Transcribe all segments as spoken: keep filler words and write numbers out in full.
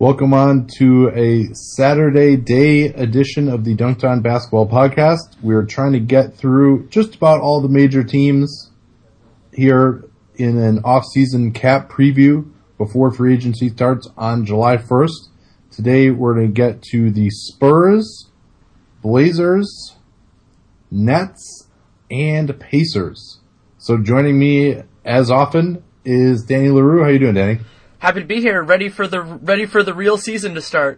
Welcome on to a Saturday day edition of the Dunked On Basketball Podcast. We're trying to get through just about all the major teams here in an off-season cap preview before free agency starts on July first. Today we're going to get to the Spurs, Blazers, Nets, and Pacers. So joining me as often is Danny LaRue. How you doing, Danny? Happy to be here, ready for the ready for the real season to start.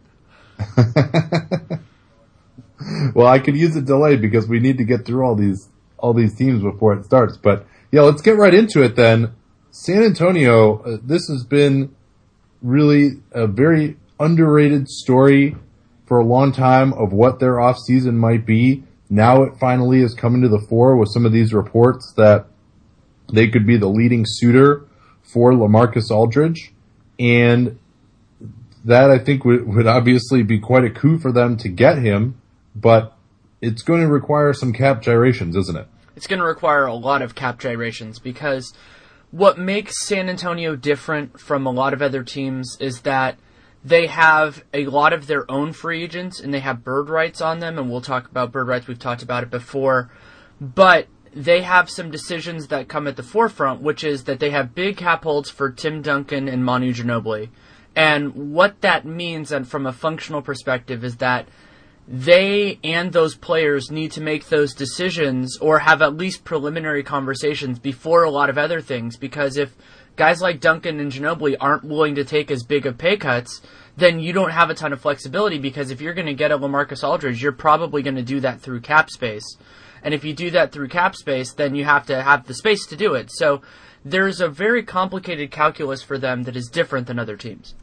Well, I could use a delay because we need to get through all these all these teams before it starts. But yeah, let's get right into it then. San Antonio, uh, this has been really a very underrated story for a long time of what their offseason might be. Now it finally is coming to the fore with some of these reports that they could be the leading suitor for LaMarcus Aldridge. And that, I think, would, would obviously be quite a coup for them to get him, but it's going to require some cap gyrations, isn't it? It's going to require a lot of cap gyrations because what makes San Antonio different from a lot of other teams is that they have a lot of their own free agents and they have bird rights on them, and we'll talk about bird rights. We've talked about it before, but they have some decisions that come at the forefront, which is that they have big cap holds for Tim Duncan and Manu Ginobili. And what that means, and from a functional perspective, is that they and those players need to make those decisions or have at least preliminary conversations before a lot of other things. Because if guys like Duncan and Ginobili aren't willing to take as big of pay cuts, then you don't have a ton of flexibility, because if you're going to get a LaMarcus Aldridge, you're probably going to do that through cap space. And if you do that through cap space, then you have to have the space to do it. So there's a very complicated calculus for them that is different than other teams.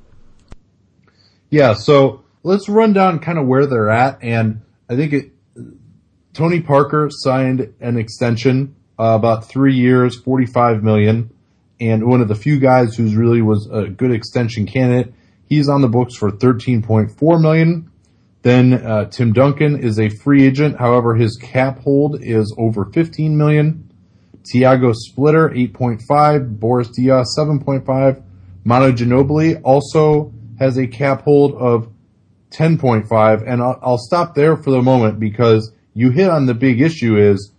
Yeah, so let's run down kind of where they're at. And I think it, Tony Parker signed an extension, uh, about three years, forty-five million dollars. And one of the few guys who's really was a good extension candidate, he's on the books for thirteen point four million dollars. Then uh, Tim Duncan is a free agent. However, his cap hold is over fifteen million dollars. Tiago Splitter, eight point five. Boris Diaw, seven point five. Manu Ginobili also has a cap hold of ten point five. And I'll, I'll stop there for the moment because you hit on the big issue is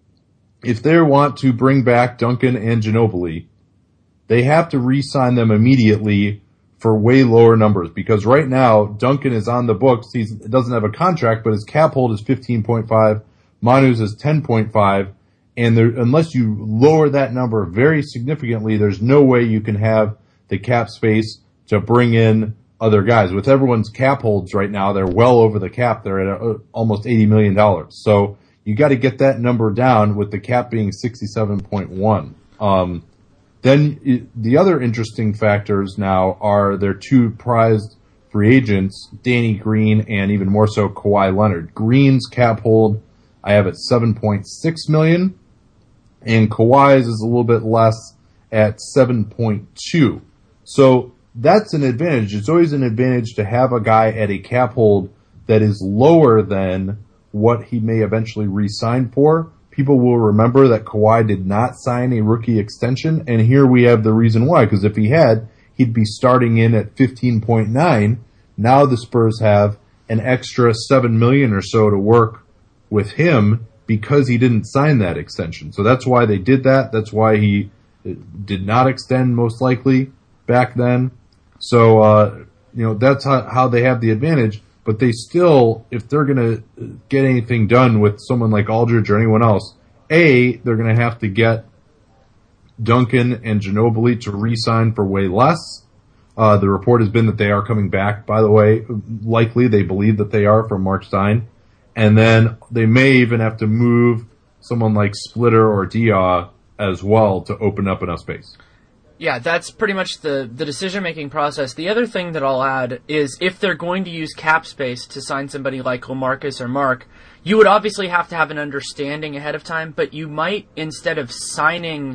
if they want to bring back Duncan and Ginobili, they have to re-sign them immediately for way lower numbers, because right now Duncan is on the books. He doesn't have a contract, but his cap hold is fifteen point five. Manu's is ten point five. And there, unless you lower that number very significantly, there's no way you can have the cap space to bring in other guys. With everyone's cap holds right now, they're well over the cap. They're at a, almost eighty million dollars. So you got to get that number down, with the cap being sixty-seven point one. Um, Then the other interesting factors now are their two prized free agents, Danny Green and even more so Kawhi Leonard. Green's cap hold I have at seven point six million dollars, and Kawhi's is a little bit less at seven point two. So that's an advantage. It's always an advantage to have a guy at a cap hold that is lower than what he may eventually re-sign for. People will remember that Kawhi did not sign a rookie extension, and here we have the reason why, because if he had, he'd be starting in at fifteen point nine. Now the Spurs have an extra seven million dollars or so to work with him because he didn't sign that extension. So that's why they did that. That's why he did not extend, most likely, back then. So, uh, you know, that's how, how they have the advantage. But they still, if they're going to get anything done with someone like Aldridge or anyone else, A, they're going to have to get Duncan and Ginobili to re-sign for way less. Uh, the report has been that they are coming back, by the way. Likely, they believe that they are, from Mark Stein. And then they may even have to move someone like Splitter or Diaw as well to open up enough space. Yeah, that's pretty much the, the decision-making process. The other thing that I'll add is if they're going to use cap space to sign somebody like LaMarcus or Mark, you would obviously have to have an understanding ahead of time, but you might, instead of signing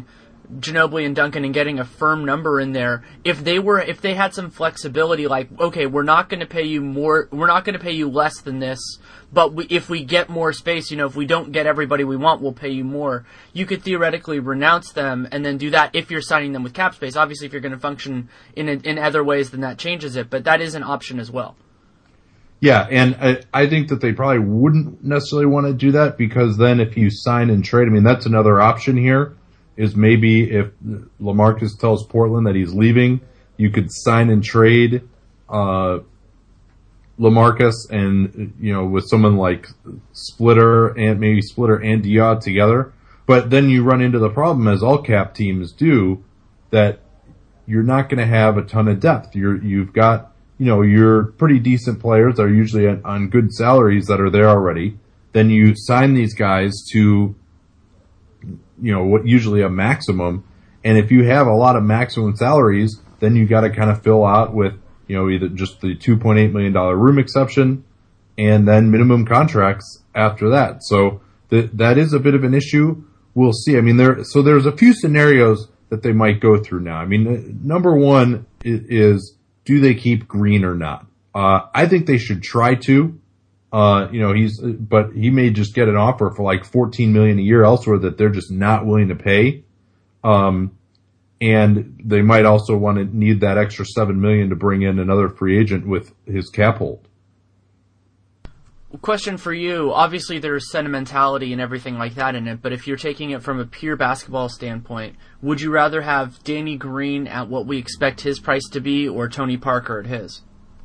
Ginobili and Duncan and getting a firm number in there, if they were, if they had some flexibility, like, okay, we're not going to pay you more, we're not going to pay you less than this, but we, if we get more space, you know, if we don't get everybody we want, we'll pay you more. You could theoretically renounce them and then do that if you're signing them with cap space. Obviously, if you're going to function in a, in other ways, then that changes it, but that is an option as well. Yeah, and I, I think that they probably wouldn't necessarily want to do that, because then if you sign and trade, I mean, that's another option here, is maybe if LaMarcus tells Portland that he's leaving, you could sign and trade uh, LaMarcus and, you know, with someone like Splitter and maybe Splitter and Diaw together. But then you run into the problem, as all cap teams do, that you're not going to have a ton of depth. You're, you've got, you know, your pretty decent players that are usually on, on good salaries that are there already. Then you sign these guys to, you know, what usually a maximum. And if you have a lot of maximum salaries, then you got to kind of fill out with, you know, either just the two point eight million dollars room exception and then minimum contracts after that. So th- that is a bit of an issue. We'll see. I mean, there, so there's a few scenarios that they might go through now. I mean, number one is, is do they keep Green or not? Uh, I think they should try to. Uh, you know, he's, but he may just get an offer for like fourteen million dollars a year elsewhere that they're just not willing to pay. Um, and they might also want to need that extra seven million dollars to bring in another free agent with his cap hold. Question for you. Obviously there's sentimentality and everything like that in it, but if you're taking it from a pure basketball standpoint, would you rather have Danny Green at what we expect his price to be or Tony Parker at his?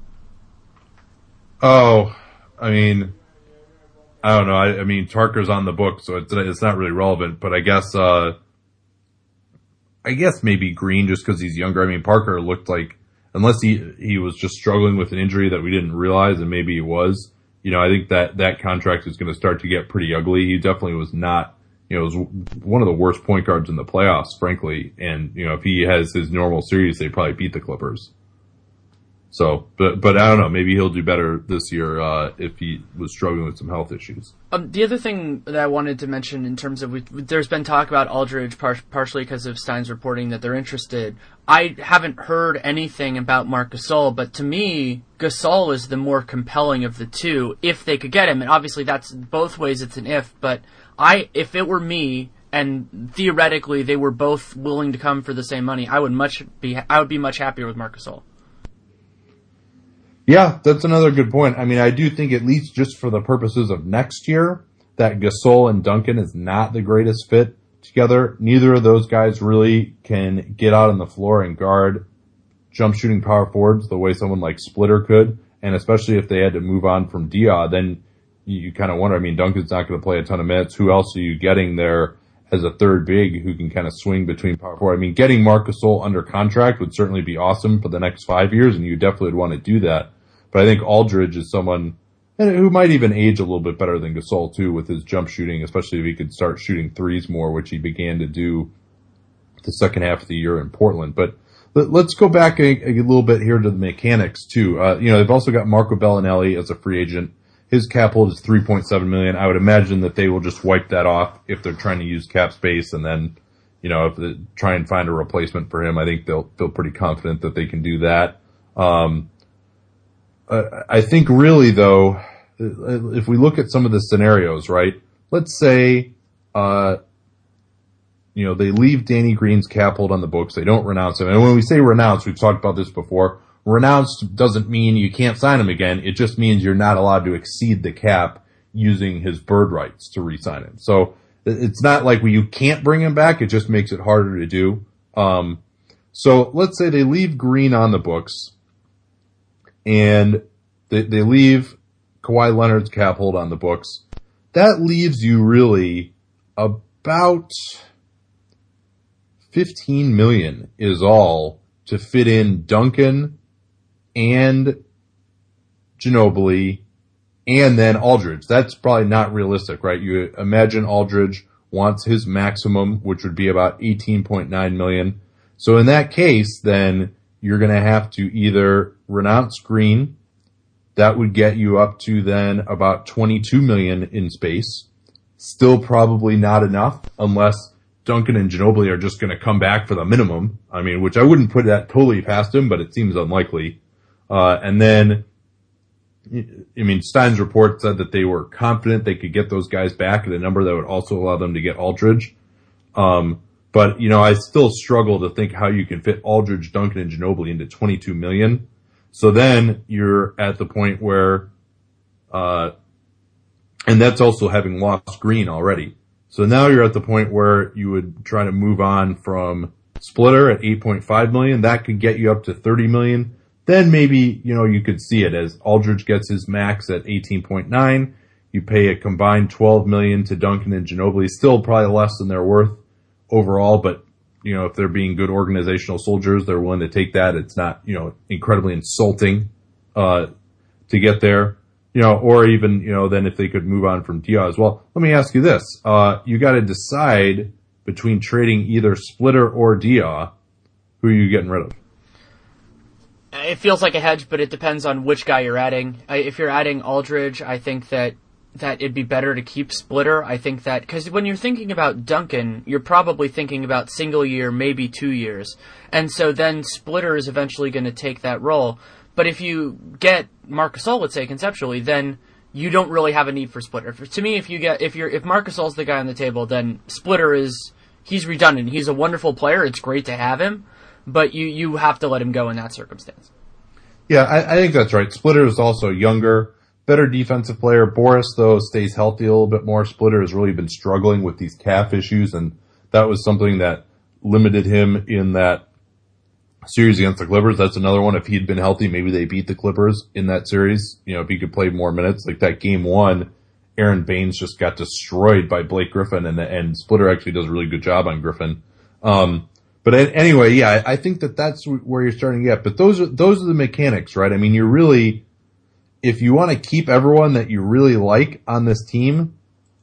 Oh, I mean, I don't know. I, I mean, Parker's on the book, so it's, it's not really relevant, but I guess, uh, I guess maybe Green just because he's younger. I mean, Parker looked like, unless he, he was just struggling with an injury that we didn't realize, and maybe he was, you know, I think that that contract is going to start to get pretty ugly. He definitely was not, you know, was one of the worst point guards in the playoffs, frankly. And, you know, if he has his normal series, they probably beat the Clippers. So, but, but I don't know, maybe he'll do better this year, uh, if he was struggling with some health issues. Um, the other thing that I wanted to mention in terms of, we, there's been talk about Aldridge par- partially because of Stein's reporting that they're interested. I haven't heard anything about Marc Gasol, but to me, Gasol is the more compelling of the two if they could get him. And obviously that's both ways, it's an if, but I, if it were me, and theoretically they were both willing to come for the same money, I would much be, I would be much happier with Marc Gasol. Yeah, that's another good point. I mean, I do think, at least just for the purposes of next year, that Gasol and Duncan is not the greatest fit together. Neither of those guys really can get out on the floor and guard jump shooting power forwards the way someone like Splitter could. And especially if they had to move on from Diaw, then you, you kind of wonder, I mean, Duncan's not going to play a ton of minutes. Who else are you getting there as a third big who can kind of swing between power forward? I mean, getting Marc Gasol under contract would certainly be awesome for the next five years, and you definitely would want to do that. But I think Aldridge is someone who might even age a little bit better than Gasol too with his jump shooting, especially if he could start shooting threes more, which he began to do the second half of the year in Portland. But let's go back a, a little bit here to the mechanics too. Uh, you know, they've also got Marco Bellinelli as a free agent. His cap hold is three point seven million dollars. I would imagine that they will just wipe that off if they're trying to use cap space, and then, you know, if they try and find a replacement for him, I think they'll feel pretty confident that they can do that. Um, Uh, I think really though, if we look at some of the scenarios, right? Let's say, uh, you know, they leave Danny Green's cap hold on the books. They don't renounce him. And when we say renounce, we've talked about this before. Renounce doesn't mean you can't sign him again. It just means you're not allowed to exceed the cap using his bird rights to re-sign him. So it's not like you can't bring him back. It just makes it harder to do. Um, so let's say they leave Green on the books. And they, they leave Kawhi Leonard's cap hold on the books. That leaves you really about fifteen million dollars is all to fit in Duncan and Ginobili and then Aldridge. That's probably not realistic, right? You imagine Aldridge wants his maximum, which would be about eighteen point nine million dollars. So in that case, then you're going to have to either renounce Green. That would get you up to then about twenty-two million dollars in space. Still probably not enough unless Duncan and Ginobili are just going to come back for the minimum. I mean, which I wouldn't put that totally past him, but it seems unlikely. Uh, and then, I mean, Stein's report said that they were confident they could get those guys back at a number that would also allow them to get Aldridge. Um, but, you know, I still struggle to think how you can fit Aldridge, Duncan, and Ginobili into twenty-two million. So then you're at the point where, uh, and that's also having lost Green already. So now you're at the point where you would try to move on from Splitter at eight point five million. That could get you up to thirty million. Then maybe, you know, you could see it as Aldridge gets his max at eighteen point nine. You pay a combined twelve million to Duncan and Ginobili. Still probably less than they're worth overall, but, you know, if they're being good organizational soldiers, they're willing to take that. It's not, you know, incredibly insulting, uh, to get there. You know, or even, you know, then if they could move on from Dia as well. Let me ask you this. Uh, you gotta decide between trading either Splitter or Dia. Who are you getting rid of? It feels like a hedge, but it depends on which guy you're adding. If you're adding Aldridge, I think that, that it'd be better to keep Splitter. I think that, cause when you're thinking about Duncan, you're probably thinking about single year, maybe two years. And so then Splitter is eventually gonna take that role. But if you get Marc Gasol, let's say conceptually, then you don't really have a need for Splitter. For, to me, if you get if you're if Marc Gasol's the guy on the table, then Splitter is he's redundant. He's a wonderful player. It's great to have him, but you you have to let him go in that circumstance. Yeah, I, I think that's right. Splitter is also younger, better defensive player. Boris, though, stays healthy a little bit more. Splitter has really been struggling with these calf issues, and that was something that limited him in that series against the Clippers. That's another one. If he'd been healthy, maybe they beat the Clippers in that series. You know, if he could play more minutes, like that game one, Aaron Baines just got destroyed by Blake Griffin, and and Splitter actually does a really good job on Griffin. Um, but anyway, yeah, I, I think that that's where you're starting to get. But those are those are the mechanics, right? I mean, you're really, if you want to keep everyone that you really like on this team,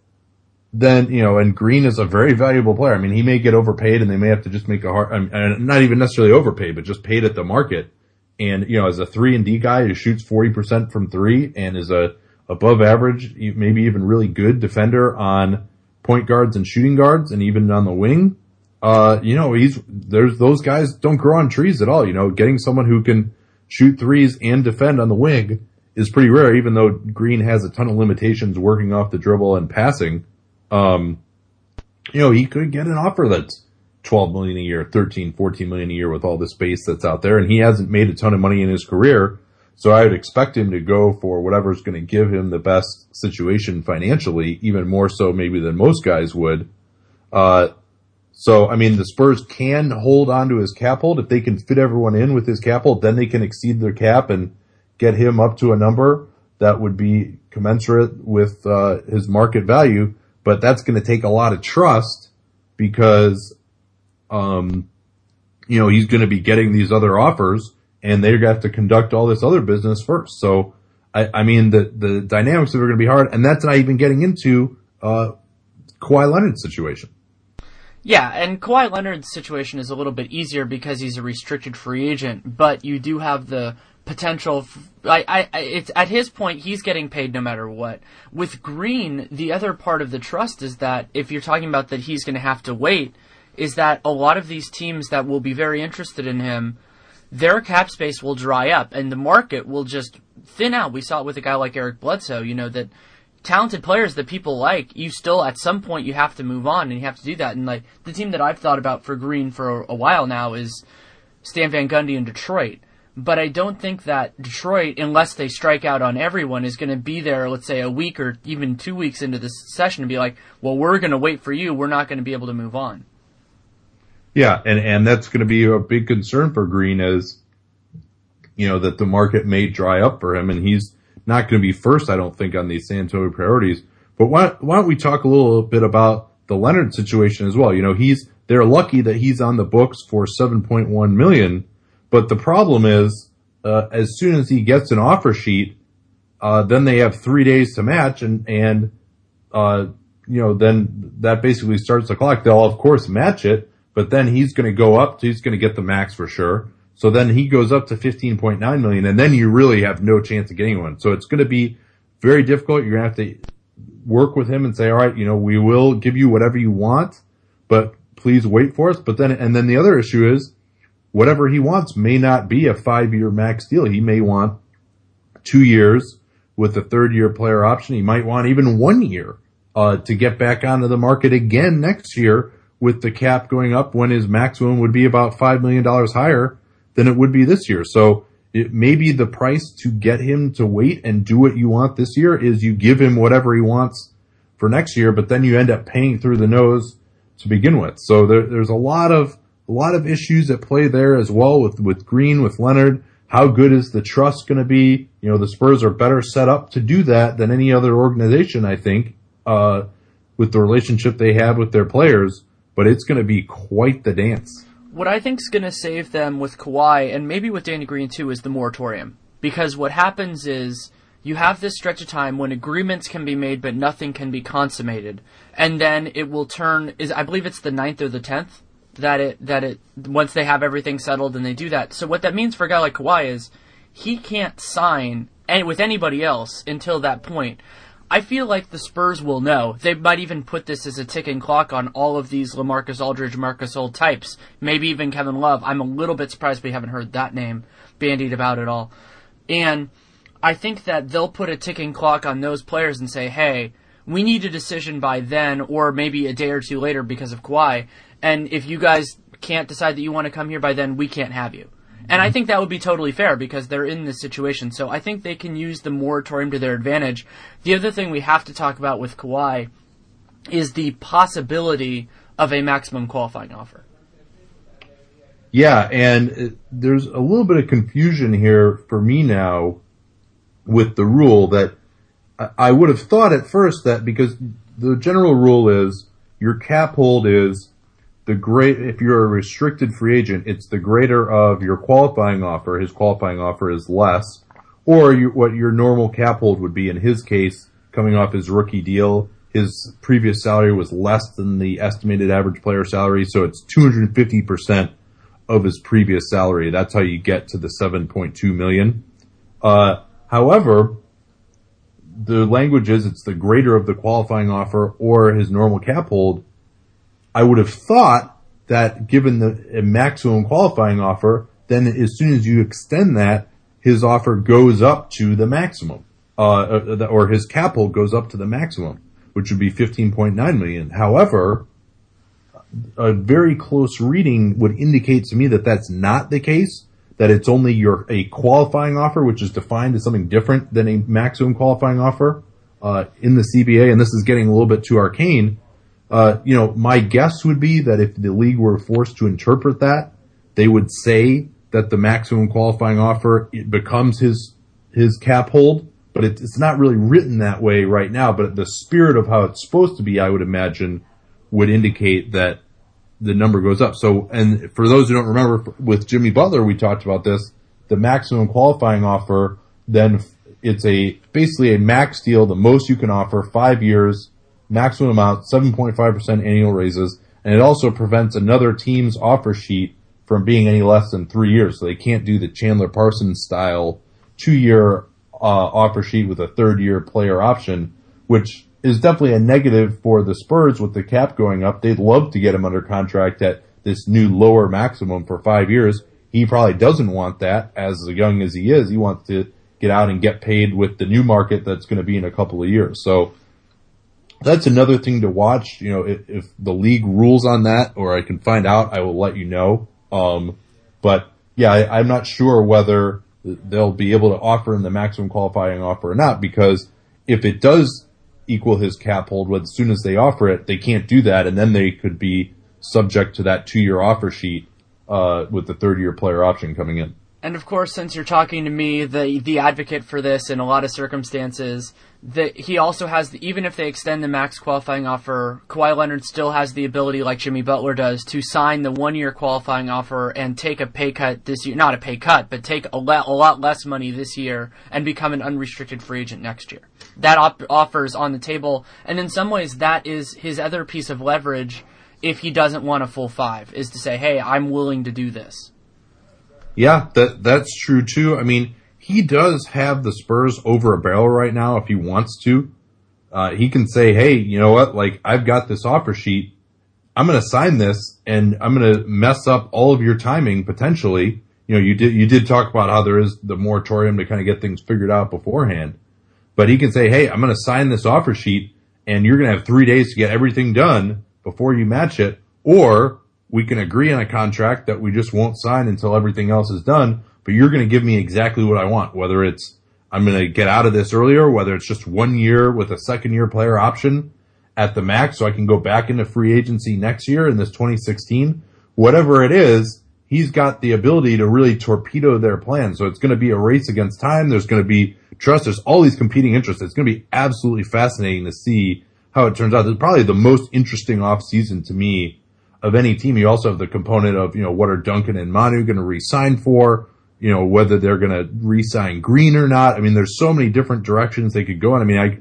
then, you know, and Green is a very valuable player. I mean, he may get overpaid and they may have to just make a hard, I mean, not even necessarily overpaid, but just paid at the market. And, you know, as a three and D guy who shoots forty percent from three and is a above average, maybe even really good defender on point guards and shooting guards and even on the wing, uh, you know, he's, there's, those guys don't grow on trees at all. You know, getting someone who can shoot threes and defend on the wing is pretty rare, even though Green has a ton of limitations working off the dribble and passing. Um, you know, he could get an offer that's twelve million a year, thirteen, fourteen million a year with all the space that's out there. And he hasn't made a ton of money in his career. So I would expect him to go for whatever's going to give him the best situation financially, even more so maybe than most guys would. Uh, so, I mean, the Spurs can hold on to his cap hold. If they can fit everyone in with his cap hold, then they can exceed their cap and get him up to a number that would be commensurate with, uh, his market value. But that's going to take a lot of trust because, um, you know, he's going to be getting these other offers and they're going to have to conduct all this other business first. So, I, I mean, the, the dynamics of it are going to be hard. And that's not even getting into, uh, Kawhi Leonard's situation. Yeah, and Kawhi Leonard's situation is a little bit easier because he's a restricted free agent, but you do have the potential. I, I, it's at his point, he's getting paid no matter what. With Green, the other part of the trust is that if you're talking about that he's going to have to wait, is that a lot of these teams that will be very interested in him, their cap space will dry up and the market will just thin out. We saw it with a guy like Eric Bledsoe, you know, that talented players that people like, you still at some point you have to move on and you have to do that. And like the team that I've thought about for Green for a while now is Stan Van Gundy in Detroit. But I don't think that Detroit, unless they strike out on everyone, is going to be there, let's say, a week or even two weeks into this session and be like, well, we're going to wait for you. We're not going to be able to move on. Yeah, and, and that's going to be a big concern for Green is, you know, that the market may dry up for him, and he's not going to be first, I don't think, on these San Antonio priorities. But why, why don't we talk a little bit about the Leonard situation as well? You know, he's they're lucky that he's on the books for seven point one million dollars. But the problem is, uh, as soon as he gets an offer sheet, uh, then they have three days to match and, and, uh, you know, then that basically starts the clock. They'll of course match it, but then he's going to go up to, he's going to get the max for sure. So then he goes up to fifteen point nine million and then you really have no chance of getting one. So it's going to be very difficult. You're going to have to work with him and say, all right, you know, we will give you whatever you want, but please wait for us. But then, and then the other issue is whatever he wants may not be a five-year max deal. He may want two years with a third-year player option. He might want even one year uh, to get back onto the market again next year with the cap going up when his maximum would be about five million dollars higher than it would be this year. So it may be the price to get him to wait and do what you want this year is you give him whatever he wants for next year, but then you end up paying through the nose to begin with. So there, there's a lot of a lot of issues at play there as well with, with Green, with Leonard. How good is the trust going to be? You know, the Spurs are better set up to do that than any other organization, I think, uh, with the relationship they have with their players, but it's going to be quite the dance. What I think is going to save them with Kawhi, and maybe with Danny Green too, is the moratorium. Because what happens is you have this stretch of time when agreements can be made but nothing can be consummated. And then it will turn, is I believe it's the ninth or the tenth, that it, that it, once they have everything settled and they do that. So what that means for a guy like Kawhi is he can't sign any, with anybody else until that point. I feel like the Spurs will know. They might even put this as a ticking clock on all of these LaMarcus Aldridge, Marcus Gasol types. Maybe even Kevin Love. I'm a little bit surprised we haven't heard that name bandied about at all. And I think that they'll put a ticking clock on those players and say, hey, we need a decision by then or maybe a day or two later because of Kawhi. And if you guys can't decide that you want to come here by then, we can't have you. And I think that would be totally fair because they're in this situation. So I think they can use the moratorium to their advantage. The other thing we have to talk about with Kawhi is the possibility of a maximum qualifying offer. Yeah, and it, there's a little bit of confusion here for me now with the rule that I, I would have thought at first that because the general rule is your cap hold is the great, if you're a restricted free agent, it's the greater of your qualifying offer. His qualifying offer is less, or you, what your normal cap hold would be. In his case, coming off his rookie deal, his previous salary was less than the estimated average player salary, so it's two hundred fifty percent of his previous salary. That's how you get to the seven point two million. Uh, however, the language is it's the greater of the qualifying offer or his normal cap hold. I would have thought that given the maximum qualifying offer, then as soon as you extend that, his offer goes up to the maximum, uh, or his cap hold goes up to the maximum, which would be fifteen point nine million. However, a very close reading would indicate to me that that's not the case, that it's only your, a qualifying offer, which is defined as something different than a maximum qualifying offer, uh, in the C B A. And this is getting a little bit too arcane. Uh, you know, my guess would be that if the league were forced to interpret that, they would say that the maximum qualifying offer it becomes his his cap hold, but it, it's not really written that way right now. But the spirit of how it's supposed to be, I would imagine, would indicate that the number goes up. So, and for those who don't remember, with Jimmy Butler, we talked about this. The maximum qualifying offer, then it's a basically a max deal, the most you can offer, five years. Maximum amount, seven point five percent annual raises, and it also prevents another team's offer sheet from being any less than three years. So they can't do the Chandler Parsons style two-year uh, offer sheet with a third-year player option, which is definitely a negative for the Spurs with the cap going up. They'd love to get him under contract at this new lower maximum for five years. He probably doesn't want that, as young as he is. He wants to get out and get paid with the new market that's going to be in a couple of years. So that's another thing to watch. You know, if, if the league rules on that, or I can find out, I will let you know. Um, but yeah, I, I'm not sure whether they'll be able to offer him the maximum qualifying offer or not, because if it does equal his cap hold, as soon as they offer it, they can't do that, and then they could be subject to that two-year offer sheet uh, with the third-year player option coming in. And of course, since you're talking to me, the the advocate for this in a lot of circumstances, that he also has, the, even if they extend the max qualifying offer, Kawhi Leonard still has the ability, like Jimmy Butler does, to sign the one-year qualifying offer and take a pay cut this year. Not a pay cut, but take a, le- a lot less money this year and become an unrestricted free agent next year. That op- offer is on the table, and in some ways that is his other piece of leverage if he doesn't want a full five, is to say, hey, I'm willing to do this. Yeah, that that's true too. I mean, he does have the Spurs over a barrel right now if he wants to. Uh, he can say, hey, you know what, like, I've got this offer sheet. I'm going to sign this and I'm going to mess up all of your timing potentially. You know, you did, you did talk about how there is the moratorium to kind of get things figured out beforehand, but he can say, hey, I'm going to sign this offer sheet and you're going to have three days to get everything done before you match it. Or we can agree on a contract that we just won't sign until everything else is done, but you're going to give me exactly what I want, whether it's I'm going to get out of this earlier, whether it's just one year with a second year player option at the max so I can go back into free agency next year in this twenty sixteen, whatever it is, he's got the ability to really torpedo their plan. So it's going to be a race against time. There's going to be trust. There's all these competing interests. It's going to be absolutely fascinating to see how it turns out. It's probably the most interesting offseason to me of any team. You also have the component of, you know, what are Duncan and Manu going to re-sign for? You know, whether they're going to re-sign Green or not. I mean, there's so many different directions they could go in. I mean, I,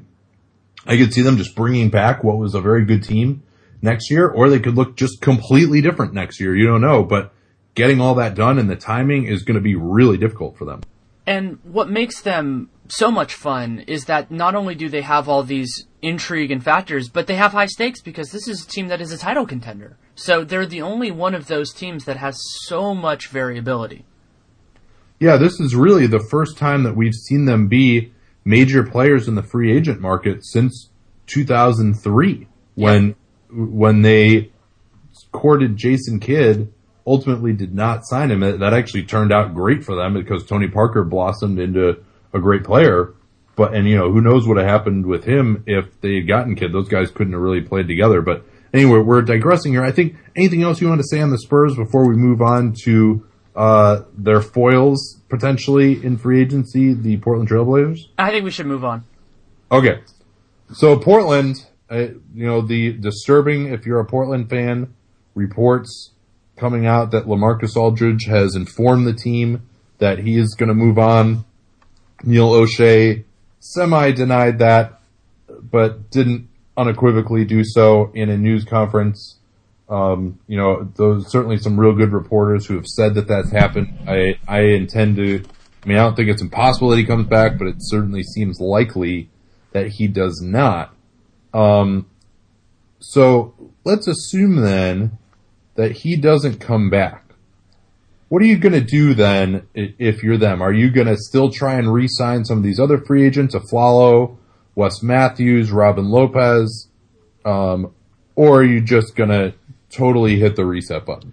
I could see them just bringing back what was a very good team next year, or they could look just completely different next year. You don't know, but getting all that done and the timing is going to be really difficult for them. And what makes them so much fun is that not only do they have all these intrigue and factors, but they have high stakes because this is a team that is a title contender. So they're the only one of those teams that has so much variability. Yeah, this is really the first time that we've seen them be major players in the free agent market since two thousand three, when yeah. when they courted Jason Kidd, ultimately did not sign him. That actually turned out great for them because Tony Parker blossomed into a great player. But and you know, who knows what had happened with him if they had gotten Kidd. Those guys couldn't have really played together. But anyway, we're digressing here. I think anything else you want to say on the Spurs before we move on to uh their foils potentially in free agency, the Portland Trailblazers? I think we should move on. Okay. So Portland, uh, you know, the disturbing, if you're a Portland fan, reports coming out that LaMarcus Aldridge has informed the team that he is going to move on. Neil O'Shea semi-denied that, but didn't unequivocally do so in a news conference. Um, you know, those certainly some real good reporters who have said that that's happened. I, I intend to, I mean, I don't think it's impossible that he comes back, but it certainly seems likely that he does not. Um, so let's assume then that he doesn't come back. What are you going to do then if you're them? Are you going to still try and re-sign some of these other free agents, Afflalo, Wes Matthews, Robin Lopez, um, or are you just going to totally hit the reset button?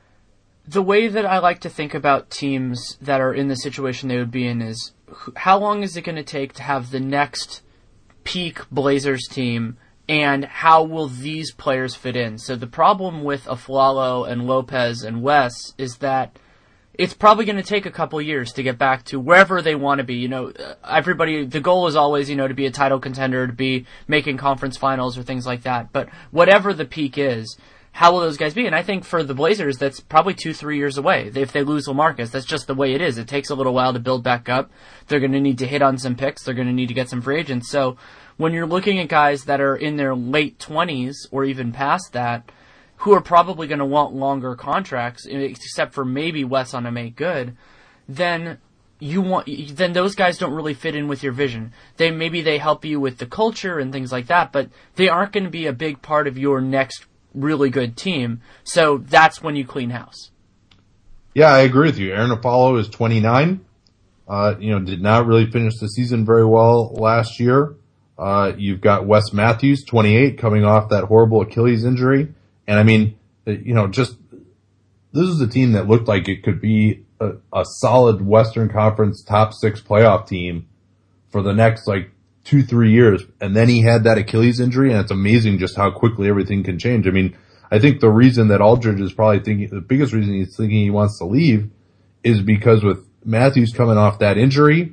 The way that I like to think about teams that are in the situation they would be in is how long is it going to take to have the next peak Blazers team, and how will these players fit in? So the problem with Afflalo and Lopez and Wes is that it's probably going to take a couple years to get back to wherever they want to be. You know, everybody, the goal is always, you know, to be a title contender, to be making conference finals or things like that. But whatever the peak is, how will those guys be? And I think for the Blazers, that's probably two, three years away. If they lose LaMarcus, that's just the way it is. It takes a little while to build back up. They're going to need to hit on some picks. They're going to need to get some free agents. So when you're looking at guys that are in their late twenties or even past that, who are probably going to want longer contracts, except for maybe Wes on a make good, then you want then those guys don't really fit in with your vision. They maybe they help you with the culture and things like that, but they aren't going to be a big part of your next really good team. So that's when you clean house. Yeah, I agree with you. Aaron Afflalo is twenty-nine. Uh, you know, did not really finish the season very well last year. Uh, you've got Wes Matthews, twenty-eight, coming off that horrible Achilles injury. And I mean, you know, just, this is a team that looked like it could be a, a solid Western Conference top six playoff team for the next like two, three years. And then he had that Achilles injury, and it's amazing just how quickly everything can change. I mean, I think the reason that Aldridge is probably thinking, the biggest reason he's thinking he wants to leave is because with Matthews coming off that injury,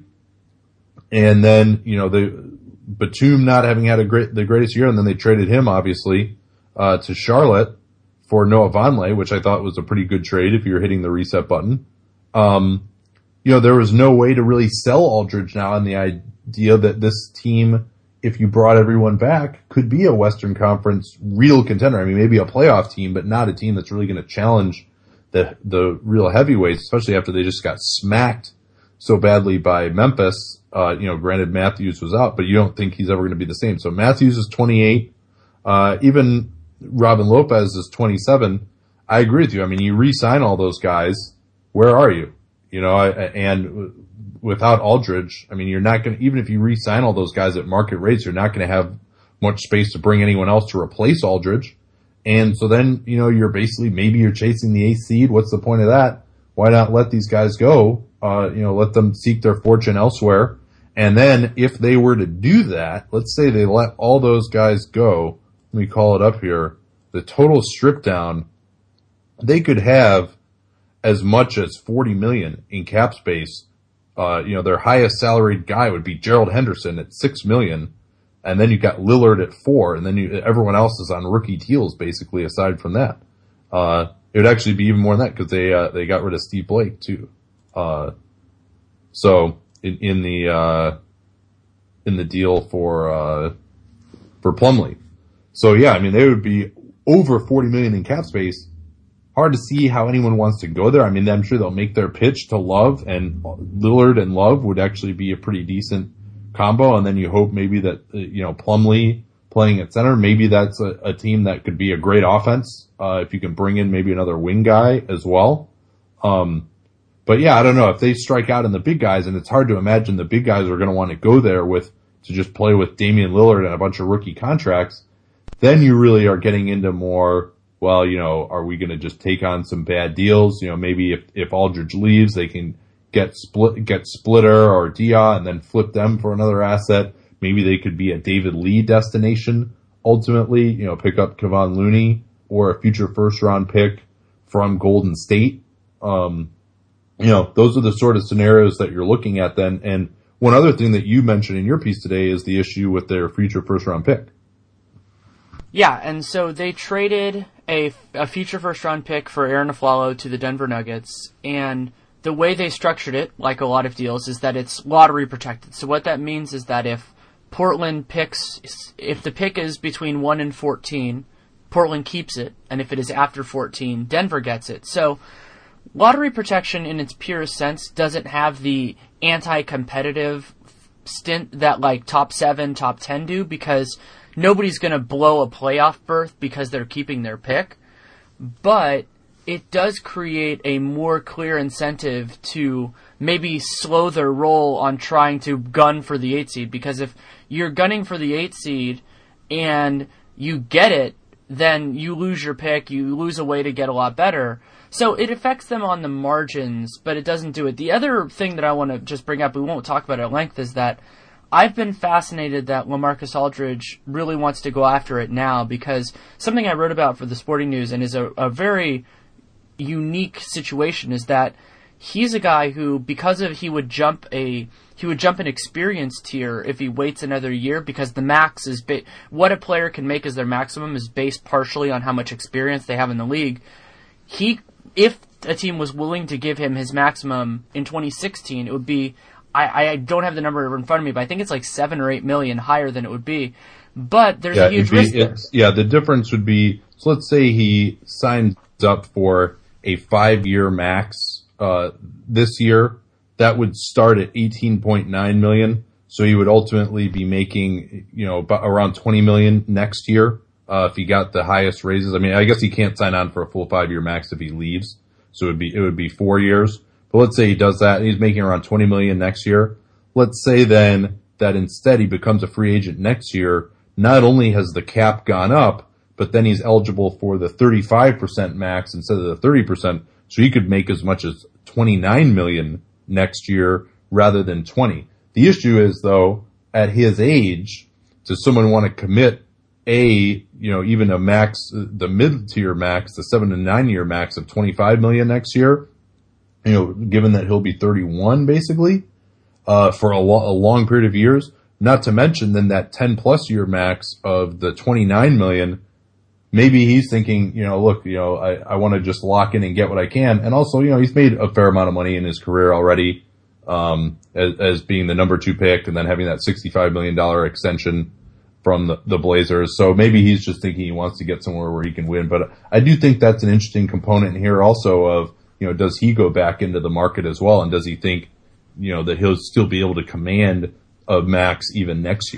and then, you know, the Batum not having had a great, the greatest year, and then they traded him, obviously, uh, to Charlotte for Noah Vonleh, which I thought was a pretty good trade if you're hitting the reset button. Um, you know, there was no way to really sell Aldridge now, and the idea that this team, if you brought everyone back, could be a Western Conference real contender. I mean, maybe a playoff team, but not a team that's really going to challenge the, the real heavyweights, especially after they just got smacked so badly by Memphis. Uh, you know, granted Matthews was out, but you don't think he's ever going to be the same. So Matthews is twenty-eight. Uh, even Robin Lopez is twenty-seven. I agree with you. I mean, you re-sign all those guys. Where are you? You know, and without Aldridge, I mean, you're not going to, even if you re-sign all those guys at market rates, you're not going to have much space to bring anyone else to replace Aldridge. And so then, you know, you're basically, maybe you're chasing the eighth seed. What's the point of that? Why not let these guys go? Uh, you know, let them seek their fortune elsewhere. And then if they were to do that, let's say they let all those guys go, let me call it up here, the total strip down, they could have as much as forty million in cap space. Uh, you know, their highest salaried guy would be Gerald Henderson at six million. And then you got Lillard at four, and then you, everyone else is on rookie deals, basically, aside from that. Uh, it would actually be even more than that, because they, uh, they got rid of Steve Blake, too. Uh, so, in, in the, uh, in the deal for, uh, for Plumlee. So yeah, I mean, they would be over forty million in cap space. Hard to see how anyone wants to go there. I mean, I'm sure they'll make their pitch to Love, and Lillard and Love would actually be a pretty decent combo, and then you hope maybe that, you know, Plumlee playing at center, maybe that's a, a team that could be a great offense, uh, if you can bring in maybe another wing guy as well. Um, but yeah, I don't know if they strike out in the big guys, and it's hard to imagine the big guys are going to want to go there with, to just play with Damian Lillard and a bunch of rookie contracts. Then you really are getting into more, well, you know, are we going to just take on some bad deals? You know, maybe if, if Aldridge leaves, they can get split, get Splitter or Dia and then flip them for another asset. Maybe they could be a David Lee destination ultimately, you know, pick up Kevon Looney or a future first round pick from Golden State. Um, you know, those are the sort of scenarios that you're looking at then. And one other thing that you mentioned in your piece today is the issue with their future first round pick. Yeah, and so they traded a, a future first round pick for Aaron Aflalo to the Denver Nuggets, and the way they structured it, like a lot of deals, is that it's lottery protected. So what that means is that if Portland picks, if the pick is between one and fourteen, Portland keeps it, and if it is after fourteen, Denver gets it. So lottery protection in its purest sense doesn't have the anti-competitive stint that like top seven, top ten do, because nobody's going to blow a playoff berth because they're keeping their pick. But it does create a more clear incentive to maybe slow their roll on trying to gun for the eight seed. Because if you're gunning for the eight seed and you get it, then you lose your pick, you lose a way to get a lot better. So it affects them on the margins, but it doesn't do it. The other thing that I want to just bring up, we won't talk about it at length, is that I've been fascinated that LaMarcus Aldridge really wants to go after it now, because something I wrote about for the Sporting News, and is a, a very unique situation, is that he's a guy who, because of he would jump a he would jump an experience tier if he waits another year, because the max is ba- what a player can make as their maximum is based partially on how much experience they have in the league. He, if a team was willing to give him his maximum in twenty sixteen, it would be, I, I don't have the number in front of me, but I think it's like seven or eight million higher than it would be. But there's yeah, a huge be, risk there. Yeah, the difference would be, so let's say he signs up for a five-year max uh this year. That would start at eighteen point nine million. So he would ultimately be making, you know, about around twenty million next year uh if he got the highest raises. I mean, I guess he can't sign on for a full five-year max if he leaves. So it would be it would be four years. But let's say he does that and he's making around twenty million next year. Let's say then that instead he becomes a free agent next year. Not only has the cap gone up, but then he's eligible for the thirty-five percent max instead of the thirty percent. So he could make as much as twenty-nine million next year rather than twenty. The issue is, though, at his age, does someone want to commit a, you know, even a max, the mid-tier max, the seven to nine year max of twenty-five million next year? You know, given that he'll be thirty-one basically, uh, for a, lo- a long period of years. Not to mention then that ten plus year max of the twenty-nine million. Maybe he's thinking, you know, look, you know, I, I want to just lock in and get what I can. And also, you know, he's made a fair amount of money in his career already, um, as, as being the number two pick and then having that sixty-five million dollars extension from the, the Blazers. So maybe he's just thinking he wants to get somewhere where he can win. But I do think that's an interesting component here also of, you know, does he go back into the market as well? And does he think, you know, that he'll still be able to command a max even next year?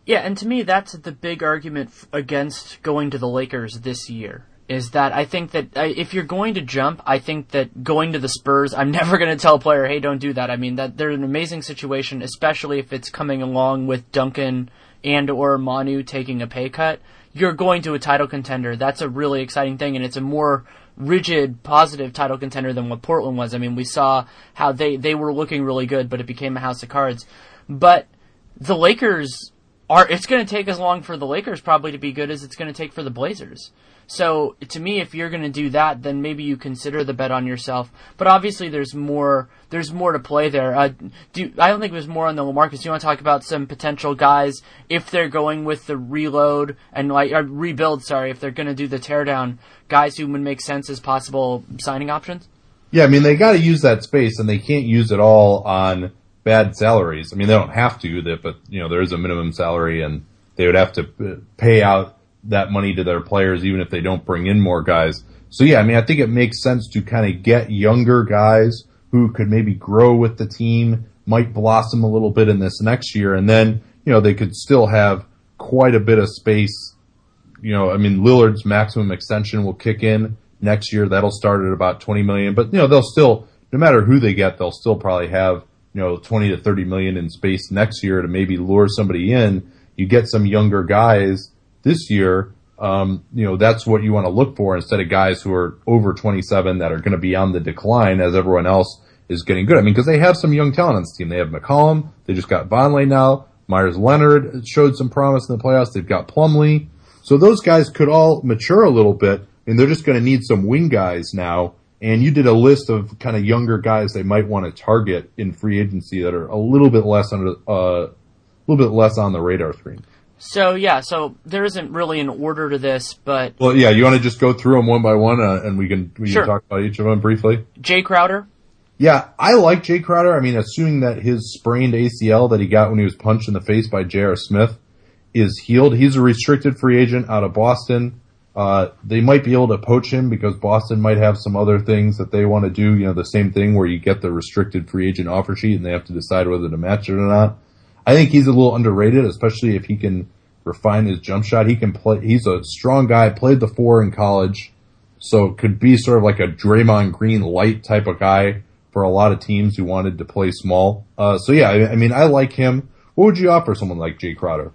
Yeah, and to me, that's the big argument f- against going to the Lakers this year. Is that I think that uh, if you're going to jump, I think that going to the Spurs, I'm never going to tell a player, hey, don't do that. I mean, that they're an amazing situation, especially if it's coming along with Duncan and or Manu taking a pay cut. You're going to a title contender. That's a really exciting thing, and it's a more rigid, positive title contender than what Portland was. I mean, we saw how they, they were looking really good, but it became a house of cards. But the Lakers are, it's going to take as long for the Lakers probably to be good as it's going to take for the Blazers. So, to me, if you're going to do that, then maybe you consider the bet on yourself. But obviously, there's more. There's more to play there. Uh, do I don't think there's more on the LaMarcus. Do you want to talk about some potential guys if they're going with the reload and like uh, rebuild? Sorry, if they're going to do the teardown, guys who would make sense as possible signing options. Yeah, I mean they got to use that space, and they can't use it all on bad salaries. I mean they don't have to, but you know there is a minimum salary, and they would have to pay out that money to their players even if they don't bring in more guys. So yeah, I mean, I think it makes sense to kind of get younger guys who could maybe grow with the team, might blossom a little bit in this next year, and then, you know, they could still have quite a bit of space. You know, I mean, Lillard's maximum extension will kick in next year. That'll start at about twenty million, but you know, they'll still, no matter who they get, they'll still probably have, you know, twenty to thirty million in space next year to maybe lure somebody in. You get some younger guys this year, um, you know, that's what you want to look for instead of guys who are over twenty-seven that are going to be on the decline as everyone else is getting good. I mean, because they have some young talent on this team. They have McCollum. They just got Vonleh now. Myers Leonard showed some promise in the playoffs. They've got Plumlee. So those guys could all mature a little bit, and they're just going to need some wing guys now. And you did a list of kind of younger guys they might want to target in free agency that are a little bit less under, uh, a little bit less on the radar screen. So, yeah, so there isn't really an order to this, but... Well, yeah, you want to just go through them one by one, uh, and we can we sure. can talk about each of them briefly? Jay Crowder? Yeah, I like Jay Crowder. I mean, assuming that his sprained A C L that he got when he was punched in the face by J R. Smith is healed. He's a restricted free agent out of Boston. Uh, they might be able to poach him because Boston might have some other things that they want to do. You know, the same thing where you get the restricted free agent offer sheet and they have to decide whether to match it or not. I think he's a little underrated, especially if he can refine his jump shot. He can play. He's a strong guy, played the four in college, so could be sort of like a Draymond Green light type of guy for a lot of teams who wanted to play small. Uh, so yeah, I, I mean, I like him. What would you offer someone like Jay Crowder?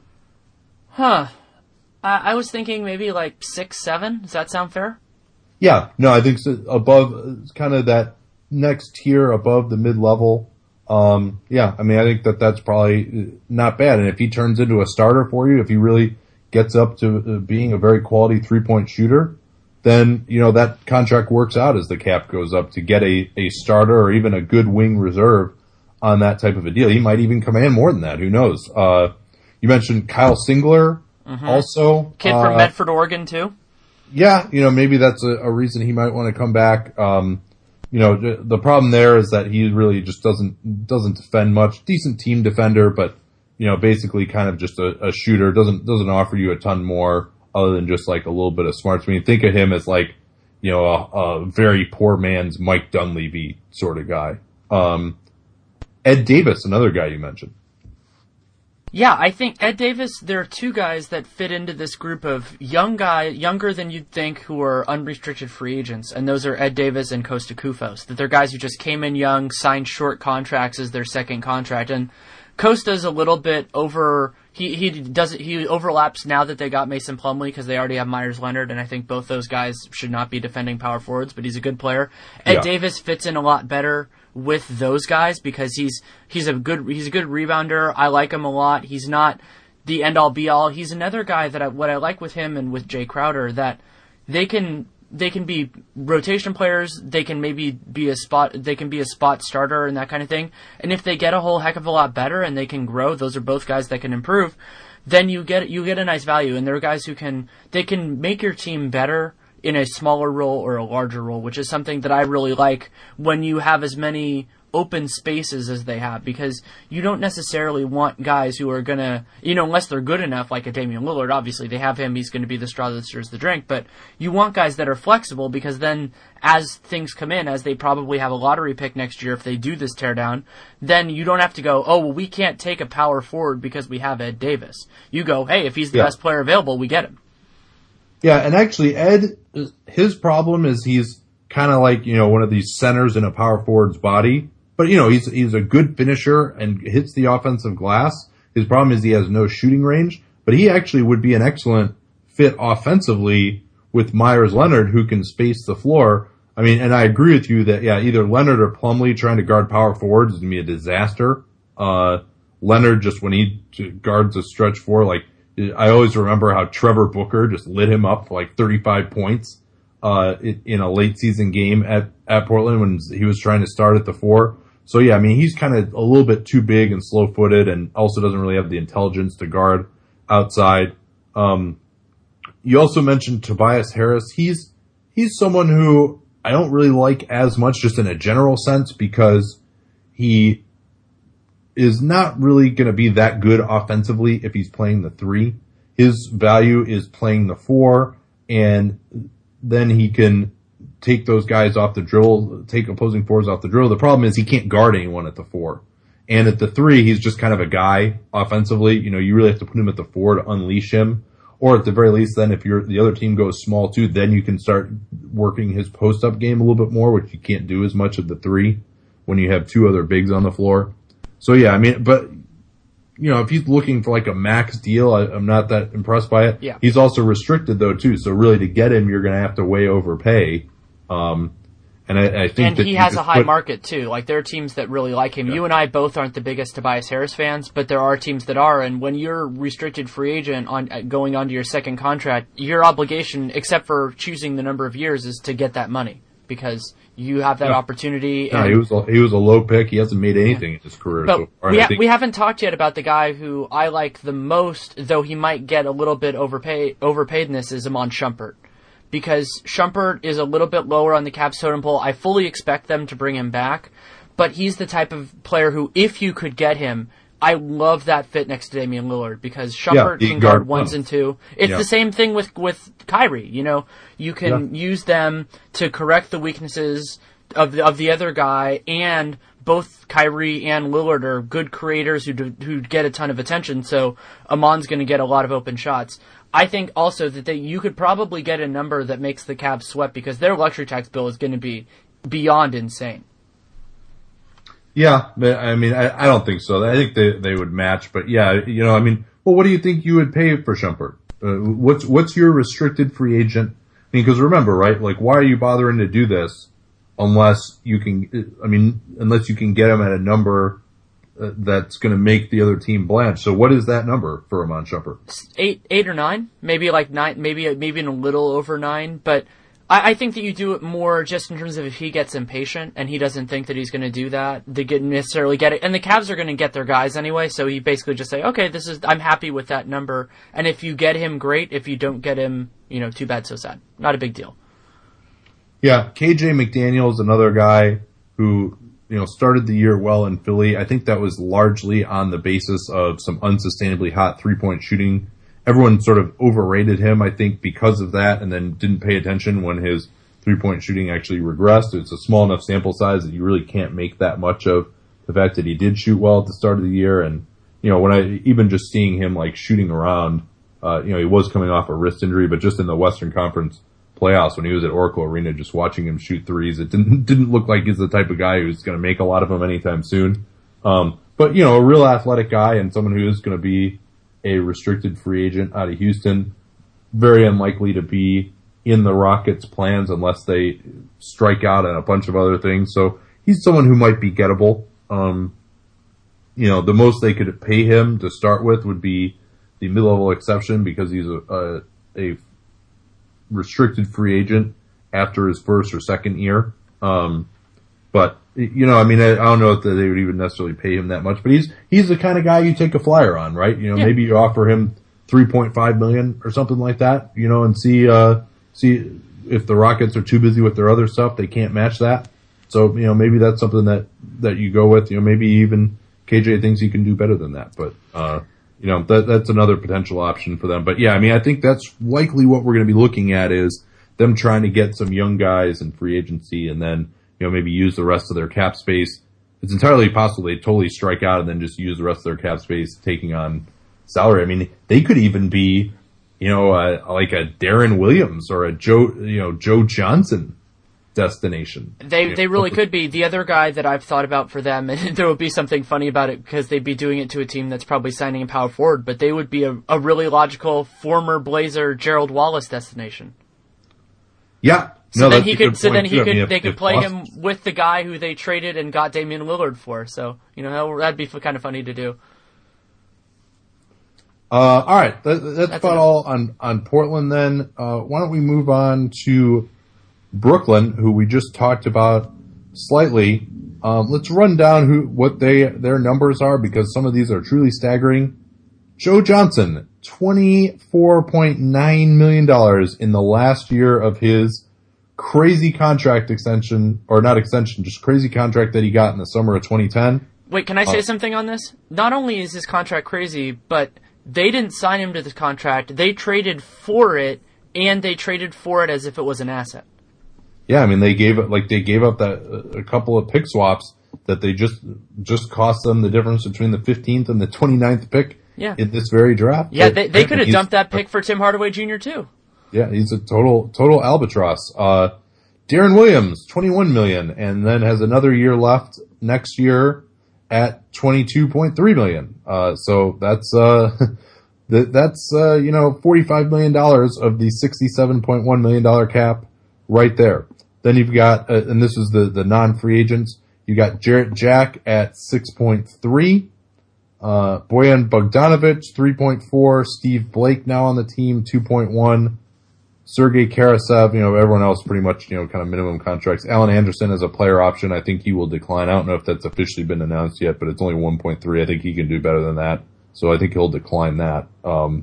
Huh. I, I was thinking maybe like six, seven. Does that sound fair? Yeah. No, I think so, above, kind of that next tier above the mid-level. Um, yeah, I mean, I think that that's probably not bad. And if he turns into a starter for you, if he really gets up to being a very quality three-point shooter, then, you know, that contract works out as the cap goes up to get a, a starter or even a good wing reserve on that type of a deal. He might even command more than that. Who knows? Uh, you mentioned Kyle Singler mm-hmm. also. Kid from uh, Medford, Oregon, too. Yeah, you know, maybe that's a, a reason he might want to come back. Um, You know, the problem there is that he really just doesn't doesn't defend much. Decent team defender, but you know, basically kind of just a, a shooter. Doesn't doesn't offer you a ton more other than just like a little bit of smarts. I mean, think of him as like, you know, a, a very poor man's Mike Dunleavy sort of guy. Um, Ed Davis, another guy you mentioned. Yeah, I think Ed Davis, there are two guys that fit into this group of young guy, younger than you'd think, who are unrestricted free agents, and those are Ed Davis and Costa Koufos. That they're guys who just came in young, signed short contracts as their second contract, and Costa's a little bit over, he, he does he overlaps now that they got Mason Plumlee because they already have Myers Leonard, and I think both those guys should not be defending power forwards, but he's a good player. Ed yeah. Davis fits in a lot better with those guys because he's he's a good he's a good rebounder. I like him a lot. He's not the end all be all. He's another guy that I, what I like with him and with Jay Crowder, that they can they can be rotation players. They can maybe be a spot. They can be a spot starter and that kind of thing. And if they get a whole heck of a lot better and they can grow, those are both guys that can improve. Then you get you get a nice value, and they're guys who can they can make your team better in a smaller role or a larger role, which is something that I really like when you have as many open spaces as they have, because you don't necessarily want guys who are going to, you know, unless they're good enough, like a Damian Lillard, obviously they have him, he's going to be the straw that stirs the drink, but you want guys that are flexible, because then as things come in, as they probably have a lottery pick next year if they do this teardown, then you don't have to go, oh, well, we can't take a power forward because we have Ed Davis. You go, hey, if he's the yeah. best player available, we get him. Yeah, and actually Ed, his problem is he's kind of like, you know, one of these centers in a power forward's body. But, you know, he's he's a good finisher and hits the offensive glass. His problem is he has no shooting range. But he actually would be an excellent fit offensively with Myers Leonard, who can space the floor. I mean, and I agree with you that, yeah, either Leonard or Plumlee trying to guard power forwards is going to be a disaster. Uh, Leonard, just when he guards a stretch four, like, I always remember how Trevor Booker just lit him up for like thirty-five points uh in a late season game at, at Portland when he was trying to start at the four. So yeah, I mean, he's kind of a little bit too big and slow-footed, and also doesn't really have the intelligence to guard outside. Um, you also mentioned Tobias Harris. He's, he's someone who I don't really like as much just in a general sense, because he is not really going to be that good offensively if he's playing the three. His value is playing the four, and then he can take those guys off the dribble, take opposing fours off the dribble. The problem is he can't guard anyone at the four. And at the three, he's just kind of a guy offensively. You know, you really have to put him at the four to unleash him. Or at the very least, then if you're, the other team goes small too, then you can start working his post-up game a little bit more, which you can't do as much at the three when you have two other bigs on the floor. So yeah, I mean, but, you know, if he's looking for like a max deal, I, I'm not that impressed by it. Yeah. He's also restricted though too, so really to get him, you're going to have to way overpay. Um, and I, I think and that he has a high put, market too. Like, there are teams that really like him. Yeah. You and I both aren't the biggest Tobias Harris fans, but there are teams that are. And when you're restricted free agent on going onto your second contract, your obligation, except for choosing the number of years, is to get that money, because you have that yeah. opportunity. Yeah, and, he was a, he was a low pick. He hasn't made anything yeah. in his career. But so far. we, ha- think, we haven't talked yet about the guy who I like the most, though he might get a little bit overpay overpaid in this, is Iman Shumpert. Because Shumpert is a little bit lower on the Cavs totem pole. I fully expect them to bring him back, but he's the type of player who, if you could get him, I love that fit next to Damian Lillard, because Shumpert yeah, can guard guard ones and two. It's yeah. the same thing with, with Kyrie. You know, you can yeah. use them to correct the weaknesses of the, of the other guy, and both Kyrie and Lillard are good creators who do, who get a ton of attention, so Amon's going to get a lot of open shots. I think also that they, you could probably get a number that makes the Cavs sweat, because their luxury tax bill is going to be beyond insane. Yeah, but I mean, I, I don't think so. I think they they would match, but yeah, you know, I mean, well, what do you think you would pay for Shumpert? Uh, what's what's your restricted free agent? I mean, because remember, right? Like, why are you bothering to do this unless you can? I mean, unless you can get him at a number uh, that's going to make the other team blanch. So, what is that number for Iman Shumpert? Eight, eight or nine, maybe like nine, maybe maybe a little over nine, but. I think that you do it more just in terms of if he gets impatient and he doesn't think that he's going to do that, they get necessarily get it. And the Cavs are going to get their guys anyway, so he basically just say, okay, this is, I'm happy with that number. And if you get him, great. If you don't get him, you know, too bad, so sad. Not a big deal. Yeah, K J McDaniels, another guy who, you know, started the year well in Philly. I think that was largely on the basis of some unsustainably hot three-point shooting. Everyone sort of overrated him, I think, because of that, and then didn't pay attention when his three-point shooting actually regressed. It's a small enough sample size that you really can't make that much of the fact that he did shoot well at the start of the year. And, you know, when I, even just seeing him, like, shooting around, uh, you know, he was coming off a wrist injury, but just in the Western Conference playoffs when he was at Oracle Arena, just watching him shoot threes, it didn't, didn't look like he's the type of guy who's going to make a lot of them anytime soon. Um, but, you know, a real athletic guy and someone who is going to be a restricted free agent out of Houston, very unlikely to be in the Rockets' plans unless they strike out on a bunch of other things. So he's someone who might be gettable. Um, you know, the most they could pay him to start with would be the mid-level exception because he's a, a, a restricted free agent after his first or second year. Um, but you know, I mean, I, I don't know if they would even necessarily pay him that much, but he's, he's the kind of guy you take a flyer on, right? You know, yeah. Maybe you offer him three point five million or something like that, you know, and see, uh, see if the Rockets are too busy with their other stuff, they can't match that. So, you know, maybe that's something that, that you go with. You know, maybe even K J thinks he can do better than that. But, uh, you know, that, that's another potential option for them. But yeah, I mean, I think that's likely what we're going to be looking at is them trying to get some young guys in free agency and then, you know, maybe use the rest of their cap space. It's entirely possible they totally strike out and then just use the rest of their cap space taking on salary. I mean, they could even be, you know, uh, like a Darren Williams or a Joe, you know, Joe Johnson destination. They you they know? really could be. The other guy that I've thought about for them, and there would be something funny about it because they'd be doing it to a team that's probably signing a power forward, but they would be a, a really logical former Blazer Gerald Wallace destination. Yeah. So no, then he could. So then he too. could. I mean, if, they could if play Boston, him with the guy who they traded and got Damian Lillard for. So you know that'd be kind of funny to do. Uh, all right, that, that's, that's about enough. all on on Portland. Then uh, why don't we move on to Brooklyn, who we just talked about slightly. Um, let's run down who what they their numbers are because some of these are truly staggering. Joe Johnson, twenty-four point nine million dollars in the last year of his crazy contract extension, or not extension, just crazy contract that he got in the summer of twenty ten. Wait, can I say Uh, something on this? Not only is his contract crazy, but they didn't sign him to the contract. They traded for it, and they traded for it as if it was an asset. Yeah, I mean they gave it like they gave up that a couple of pick swaps that they just just cost them the difference between the fifteenth and the twenty-ninth pick Yeah. in this very draft. Yeah, But they they could have he's- dumped that pick for Tim Hardaway Junior too. Yeah, he's a total total albatross. Uh, Darren Williams, twenty-one million, and then has another year left next year at twenty-two point three million. Uh, so that's uh, that, that's uh, you know forty-five million dollars of the sixty-seven point one million dollar cap right there. Then you've got, uh, and this is the the non-free agents. You got Jarrett Jack at six point three. Uh, Boyan Bogdanovic, three point four. Steve Blake now on the team, two point one. Sergei Karasev, you know, everyone else pretty much, you know, kind of minimum contracts. Alan Anderson as a player option, I think he will decline. I don't know if that's officially been announced yet, but it's only one point three. I think he can do better than that. So I think he'll decline that. Um,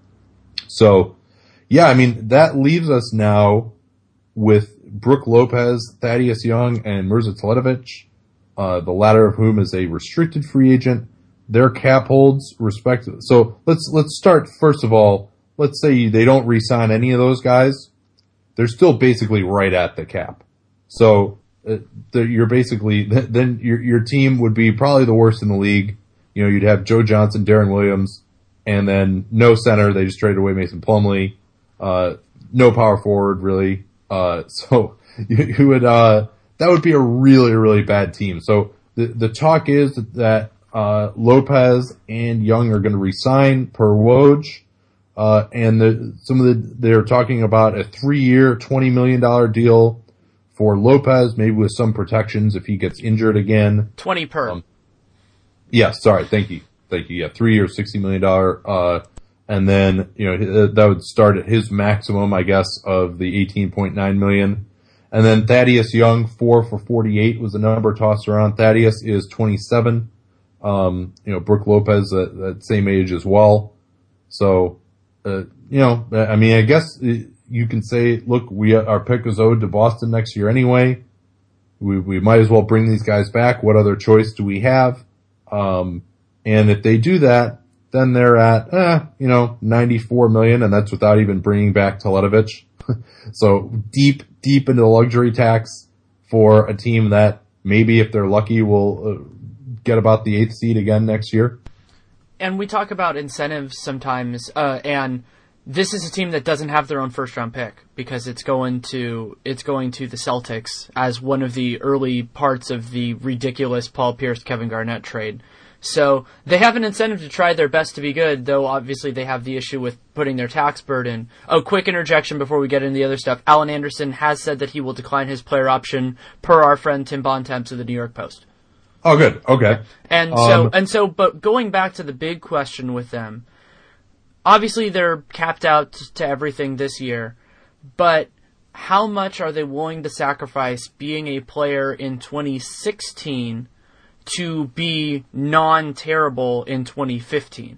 so, yeah, I mean, that leaves us now with Brook Lopez, Thaddeus Young, and Mirza Teletovic, uh, the latter of whom is a restricted free agent. Their cap holds respective. So let's, let's start first of all. Let's say they don't re-sign any of those guys. They're still basically right at the cap. So uh, the, you're basically, then your, your team would be probably the worst in the league. You know, you'd have Joe Johnson, Darren Williams, and then no center. They just traded away Mason Plumlee. Uh, no power forward really. Uh, so you, you would, uh, that would be a really, really bad team. So the, the talk is that, uh, Lopez and Young are going to resign per Woj. Uh, and the, some of the, they're talking about a three-year, twenty million dollars deal for Lopez, maybe with some protections if he gets injured again. twenty per. Um, yeah, sorry. Thank you. Thank you. Yeah, three years, sixty million dollars. Uh, and then, you know, that would start at his maximum, I guess, of the eighteen point nine million dollars. And then Thaddeus Young, four for forty-eight was the number tossed around. Thaddeus is twenty-seven. Um, you know, Brook Lopez at that same age as well. So, uh, you know, I mean, I guess you can say, look, we, our pick is owed to Boston next year anyway. We, we might as well bring these guys back. What other choice do we have? Um, and if they do that, then they're at, eh, you know, ninety-four million, and that's without even bringing back Teletovic. So deep, deep into the luxury tax for a team that maybe, if they're lucky, will uh, get about the eighth seed again next year. And we talk about incentives sometimes, uh, and this is a team that doesn't have their own first round pick because it's going to it's going to the Celtics as one of the early parts of the ridiculous Paul Pierce Kevin Garnett trade. So they have an incentive to try their best to be good, though obviously they have the issue with putting their tax burden. Oh, quick interjection before we get into the other stuff. Alan Anderson has said that he will decline his player option per our friend Tim Bontemps of the New York Post. Oh, good. Okay. And so, Um, and so, but going back to the big question with them, obviously they're capped out to everything this year, but how much are they willing to sacrifice being a player in twenty sixteen to be non-terrible in twenty fifteen?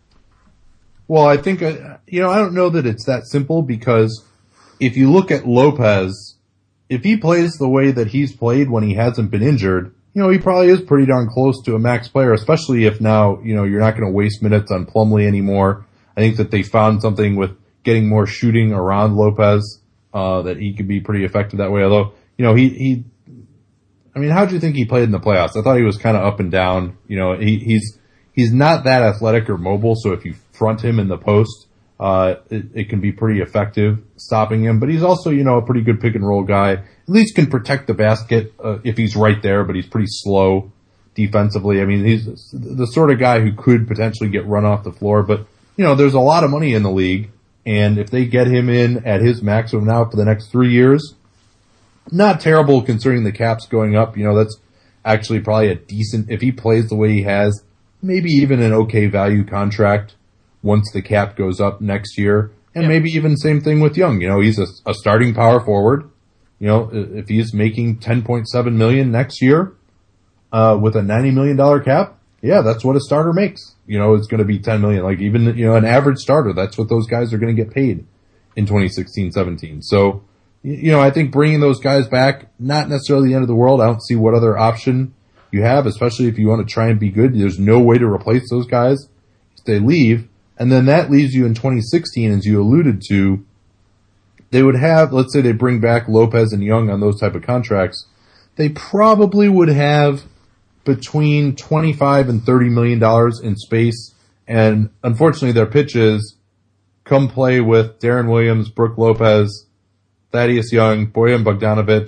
Well, I think, uh, you know, I don't know that it's that simple because if you look at Lopez, if he plays the way that he's played when he hasn't been injured, you know, he probably is pretty darn close to a max player, especially if now, you know, you're not going to waste minutes on Plumlee anymore. I think that they found something with getting more shooting around Lopez, uh, that he could be pretty effective that way. Although, you know, he, he, I mean, how do you think he played in the playoffs? I thought he was kind of up and down. You know, he, he's, he's not that athletic or mobile, so if you front him in the post, uh, it, it can be pretty effective stopping him. But he's also, you know, a pretty good pick and roll guy. At least can protect the basket, uh, if he's right there, but he's pretty slow defensively. I mean, he's the sort of guy who could potentially get run off the floor, but, you know, there's a lot of money in the league, and if they get him in at his maximum now for the next three years, not terrible considering the cap's going up. You know, that's actually probably a decent, if he plays the way he has, maybe even an okay value contract once the cap goes up next year. And yeah. maybe even same thing with Young. You know, he's a, a starting power forward. You know, if he's making ten point seven million dollars next year, uh, with a ninety million dollars cap, yeah, that's what a starter makes. You know, it's going to be ten million dollars. Like even, you know, an average starter, that's what those guys are going to get paid in twenty sixteen seventeen. So, you know, I think bringing those guys back, not necessarily the end of the world. I don't see what other option you have, especially if you want to try and be good. There's no way to replace those guys if they leave. And then that leaves you in twenty sixteen, as you alluded to. They would have, let's say they bring back Lopez and Young on those type of contracts. They probably would have between twenty-five and thirty million dollars in space. And unfortunately their pitch is come play with Darren Williams, Brook Lopez, Thaddeus Young, Bojan Bogdanovic,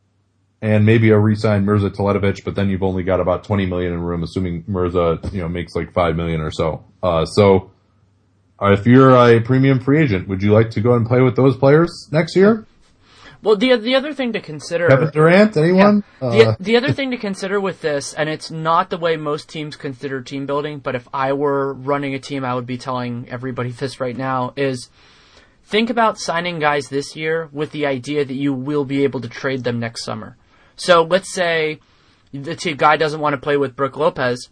and maybe a re-signed Mirza Teletovic, but then you've only got about twenty million in room, assuming Mirza, you know, makes like five million or so. Uh, so, uh, if you're a premium free agent, would you like to go and play with those players next year? Well, the the other thing to consider... Kevin Durant, anyone? Yeah, the, uh. the other thing to consider with this, and it's not the way most teams consider team building, but if I were running a team, I would be telling everybody this right now, is think about signing guys this year with the idea that you will be able to trade them next summer. So let's say the t- guy doesn't want to play with Brook Lopez.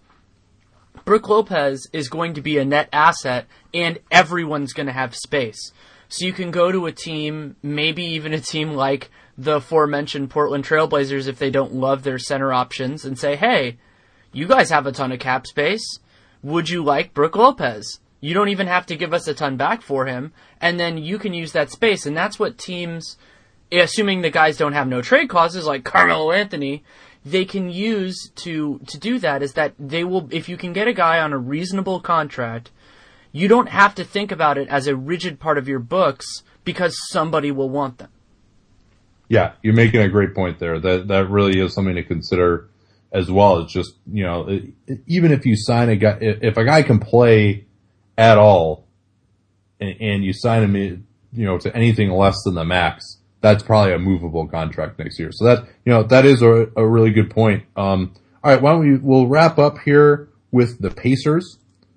Brook Lopez is going to be a net asset, and everyone's going to have space. So you can go to a team, maybe even a team like the aforementioned Portland Trailblazers if they don't love their center options, and say, hey, you guys have a ton of cap space. Would you like Brook Lopez? You don't even have to give us a ton back for him, and then you can use that space. And that's what teams, assuming the guys don't have no trade clauses like Carmelo Anthony, they can use to to do that, is that they will, if you can get a guy on a reasonable contract, you don't have to think about it as a rigid part of your books because somebody will want them. Yeah, you're making a great point there. That that really is something to consider as well. It's just, you know, it, even if you sign a guy, if a guy can play at all, and, and you sign him, you know, to anything less than the max, that's probably a movable contract next year. So that, you know, that is a, a really good point. Um, all right, why don't we, we'll wrap up here with the Pacers.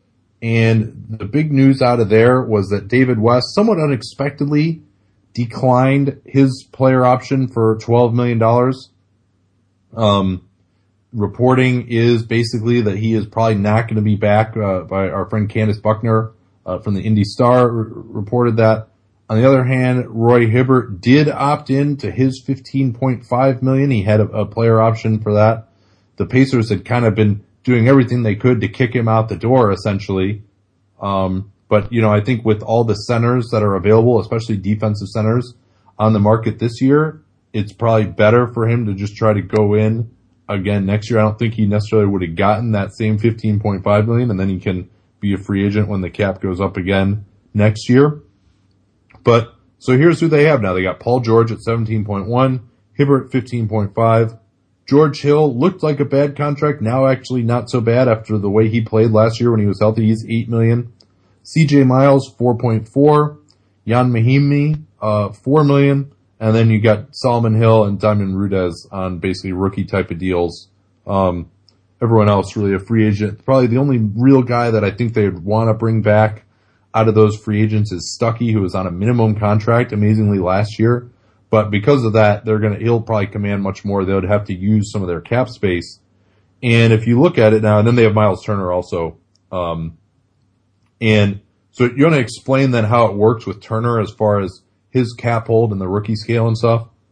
And the big news out of there was that David West, somewhat unexpectedly, declined his player option for twelve million dollars. Um, reporting is basically that he is probably not going to be back. Uh, by our friend Candace Buckner uh, from the Indy Star r- reported that. On the other hand, Roy Hibbert did opt in to his fifteen point five million dollars. He had a, a player option for that. The Pacers had kind of been doing everything they could to kick him out the door, essentially. Um, but, you know, I think with all the centers that are available, especially defensive centers on the market this year, it's probably better for him to just try to go in again next year. I don't think he necessarily would have gotten that same fifteen point five million dollars, and then he can be a free agent when the cap goes up again next year. But, so here's who they have now. They got Paul George at seventeen point one, Hibbert fifteen point five. George Hill looked like a bad contract, now actually not so bad after the way he played last year when he was healthy. He's eight million dollars. C J Miles, four point four. Jan Mahimi, uh, four million dollars. And then you got Solomon Hill and Diamond Rudez on basically rookie type of deals. Um, everyone else really a free agent. Probably the only real guy that I think they'd want to bring back out of those free agents is Stuckey, who was on a minimum contract amazingly last year. But because of that, they're going to, he'll probably command much more. They would have to use some of their cap space. And if you look at it now, and then they have Miles Turner also. Um, and so you want to explain then how it works with Turner as far as his cap hold and the rookie scale and stuff?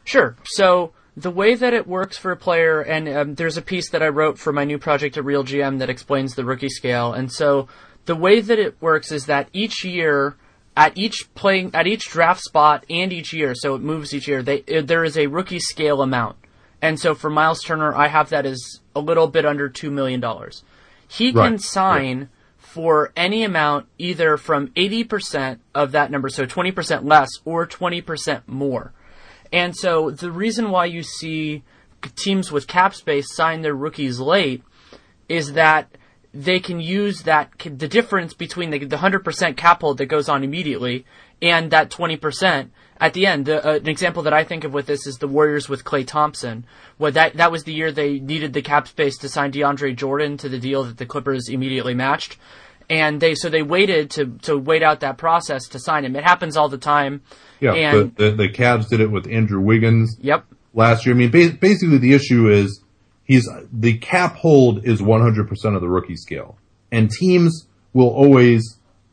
Sure. So the way that it works for a player, and um, there's a piece that I wrote for my new project at Real G M that explains the rookie scale. And so the way that it works is that each year, at each playing, at each draft spot, and each year, so it moves each year. They there is a rookie scale amount, and so for Miles Turner, I have that as a little bit under two million dollars. He Right. can sign. Right. For any amount, either from eighty percent of that number, so twenty percent less, or twenty percent more. And so the reason why you see teams with cap space sign their rookies late is that they can use that, the difference between the, the one hundred percent cap hold that goes on immediately and that twenty percent at the end. The, uh, an example that I think of with this is the Warriors with Klay Thompson. Well, that, that was the year they needed the cap space to sign DeAndre Jordan to the deal that the Clippers immediately matched. And they, so they waited to, to wait out that process to sign him. It happens all the time. Yeah, and, the, the, the Cavs did it with Andrew Wiggins. Yep. Last year. I mean, ba- basically the issue is he's, the cap hold is one hundred percent of the rookie scale. And teams will always,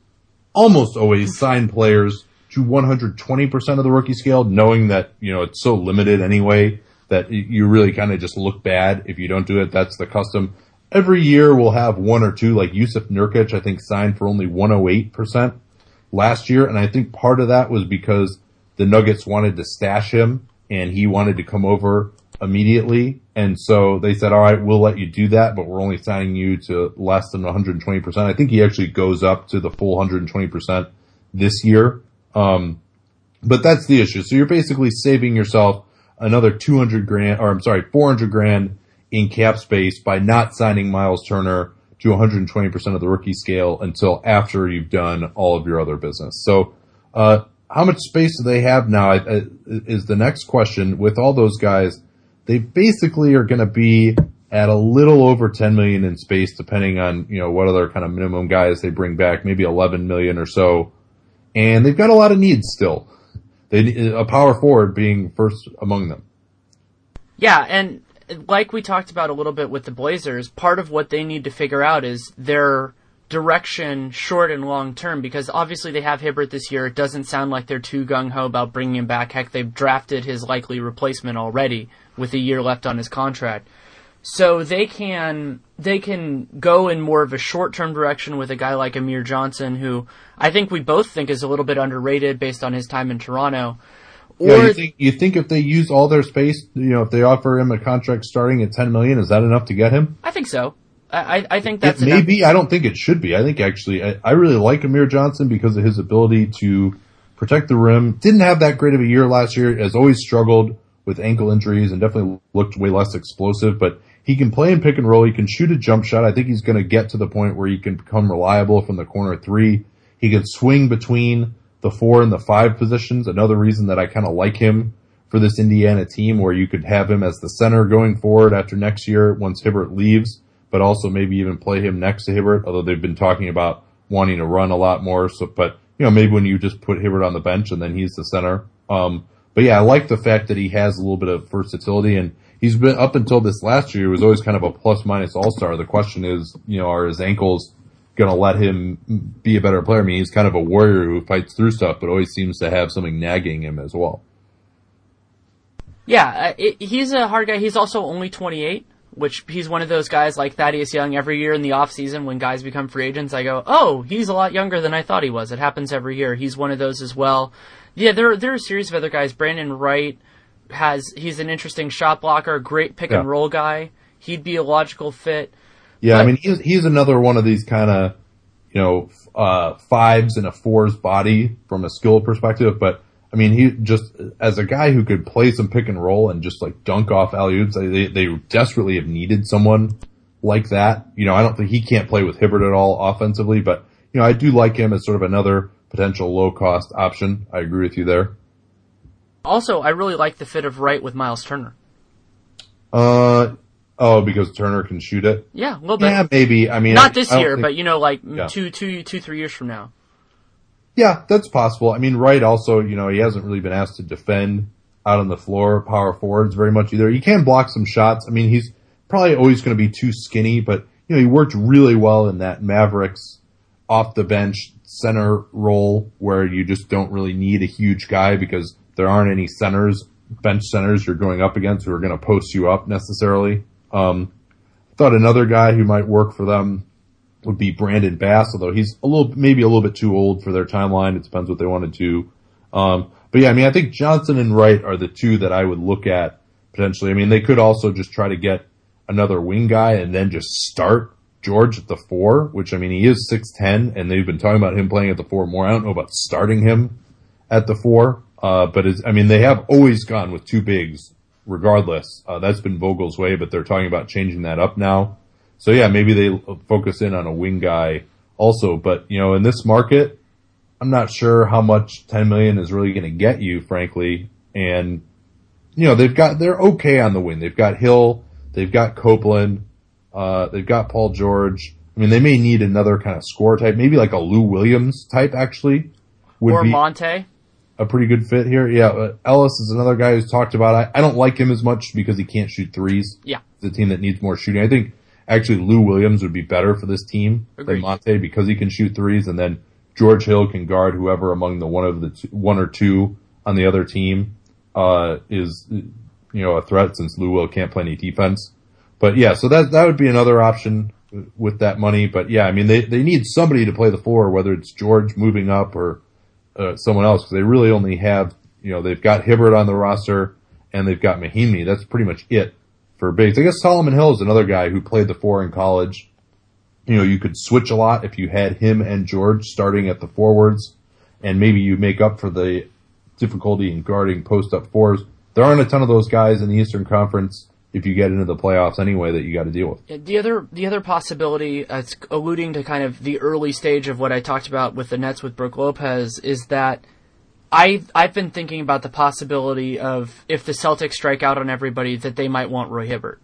almost always sign players to one hundred twenty percent of the rookie scale, knowing that, you know, it's so limited anyway that you really kind of just look bad if you don't do it. That's the custom. Every year we'll have one or two, like Yusuf Nurkic, I think signed for only one hundred eight percent last year. And I think part of that was because the Nuggets wanted to stash him and he wanted to come over immediately. And so they said, all right, we'll let you do that, but we're only signing you to less than one hundred twenty percent. I think he actually goes up to the full one hundred twenty percent this year. Um, but that's the issue. So you're basically saving yourself another two hundred grand, or I'm sorry, four hundred grand in cap space by not signing Miles Turner to one hundred twenty percent of the rookie scale until after you've done all of your other business. So, uh, how much space do they have now uh, is the next question. With all those guys, they basically are going to be at a little over ten million in space, depending on, you know, what other kind of minimum guys they bring back, maybe eleven million or so. And they've got a lot of needs still. They, a power forward being first among them. Yeah, and like we talked about a little bit with the Blazers, part of what they need to figure out is their direction short and long term, because obviously they have Hibbert this year. It doesn't sound like they're too gung-ho about bringing him back. Heck, they've drafted his likely replacement already with a year left on his contract. So they can they can go in more of a short-term direction with a guy like Amir Johnson, who I think we both think is a little bit underrated based on his time in Toronto. Or yeah, you think you think if they use all their space, you know, if they offer him a contract starting at ten million, is that enough to get him? I think so. I, I think that's it may be. I don't think it should be. I think actually, I, I really like Amir Johnson because of his ability to protect the rim. Didn't have that great of a year last year. Has always struggled with ankle injuries and definitely looked way less explosive. But he can play in pick and roll. He can shoot a jump shot. I think he's going to get to the point where he can become reliable from the corner three. He can swing between the four and the five positions. Another reason that I kind of like him for this Indiana team, where you could have him as the center going forward after next year once Hibbert leaves, but also maybe even play him next to Hibbert, although they've been talking about wanting to run a lot more. So, but, you know, maybe when you just put Hibbert on the bench and then he's the center. Um, but yeah, I like the fact that he has a little bit of versatility, and he's been, up until this last year, he was always kind of a plus minus all-star. The question is, you know, are his ankles going to let him be a better player? I mean, he's kind of a warrior who fights through stuff, but always seems to have something nagging him as well. Yeah, uh, it, he's a hard guy. He's also only twenty-eight. Which he's one of those guys like Thaddeus Young. Every year in the off season when guys become free agents, I go, oh, he's a lot younger than I thought he was. It happens every year. He's one of those as well. Yeah, there, there are a series of other guys. Brandon Wright has, he's an interesting shot blocker, great pick yeah. and roll guy. He'd be a logical fit. Yeah, but, I mean, he's, he's another one of these kind of, you know, uh, fives and a fours body from a skill perspective, but I mean, he just, as a guy who could play some pick and roll and just like dunk off alley-oops, they, they desperately have needed someone like that. You know, I don't think he can't play with Hibbert at all offensively, but, you know, I do like him as sort of another potential low-cost option. I agree with you there. Also, I really like the fit of Wright with Miles Turner. Uh, oh, because Turner can shoot it? Yeah, a little bit. Yeah, maybe. I mean, not I, this I year, think, but, you know, like yeah. two, two, two, three years from now. Yeah, that's possible. I mean, Wright also, you know, he hasn't really been asked to defend out on the floor, power forwards very much either. He can block some shots. I mean, he's probably always going to be too skinny, but, you know, he worked really well in that Mavericks off the bench center role where you just don't really need a huge guy because there aren't any centers bench centers you're going up against who are going to post you up necessarily. Um, thought another guy who might work for them would be Brandon Bass, although he's a little, maybe a little bit too old for their timeline. It depends what they want to do. Um, but yeah, I mean, I think Johnson and Wright are the two that I would look at potentially. I mean, they could also just try to get another wing guy and then just start George at the four, which, I mean, he is six ten, and they've been talking about him playing at the four more. I don't know about starting him at the four, uh, but it's, I mean, they have always gone with two bigs regardless. Uh, that's been Vogel's way, but they're talking about changing that up now. So yeah, maybe they focus in on a wing guy also, but you know, in this market, I'm not sure how much ten million is really going to get you, frankly. And you know, they've got, they're okay on the wing. They've got Hill, they've got Copeland, uh, they've got Paul George. I mean, they may need another kind of scorer type, maybe like a Lou Williams type actually. Would or be Monte. A pretty good fit here. Yeah, uh, Ellis is another guy who's talked about. I, I don't like him as much because he can't shoot threes. Yeah. It's a team that needs more shooting. I think actually Lou Williams would be better for this team Agreed. than Monte because he can shoot threes, and then George Hill can guard whoever among the one of the two, one or two on the other team uh is you know a threat since Lou Will can't play any defense. But yeah, so that that would be another option with that money. But yeah, I mean they they need somebody to play the four, whether it's George moving up or uh, someone else, because they really only have, you know, they've got Hibbert on the roster and they've got Mahinmi. That's pretty much it for bigs. I guess Solomon Hill is another guy who played the four in college. You know, you could switch a lot if you had him and George starting at the forwards, and maybe you make up for the difficulty in guarding post-up fours. There aren't a ton of those guys in the Eastern Conference if you get into the playoffs anyway that you got to deal with. The other the other possibility, uh, it's alluding to kind of the early stage of what I talked about with the Nets with Brook Lopez, is that I I've been thinking about the possibility of if the Celtics strike out on everybody that they might want Roy Hibbert.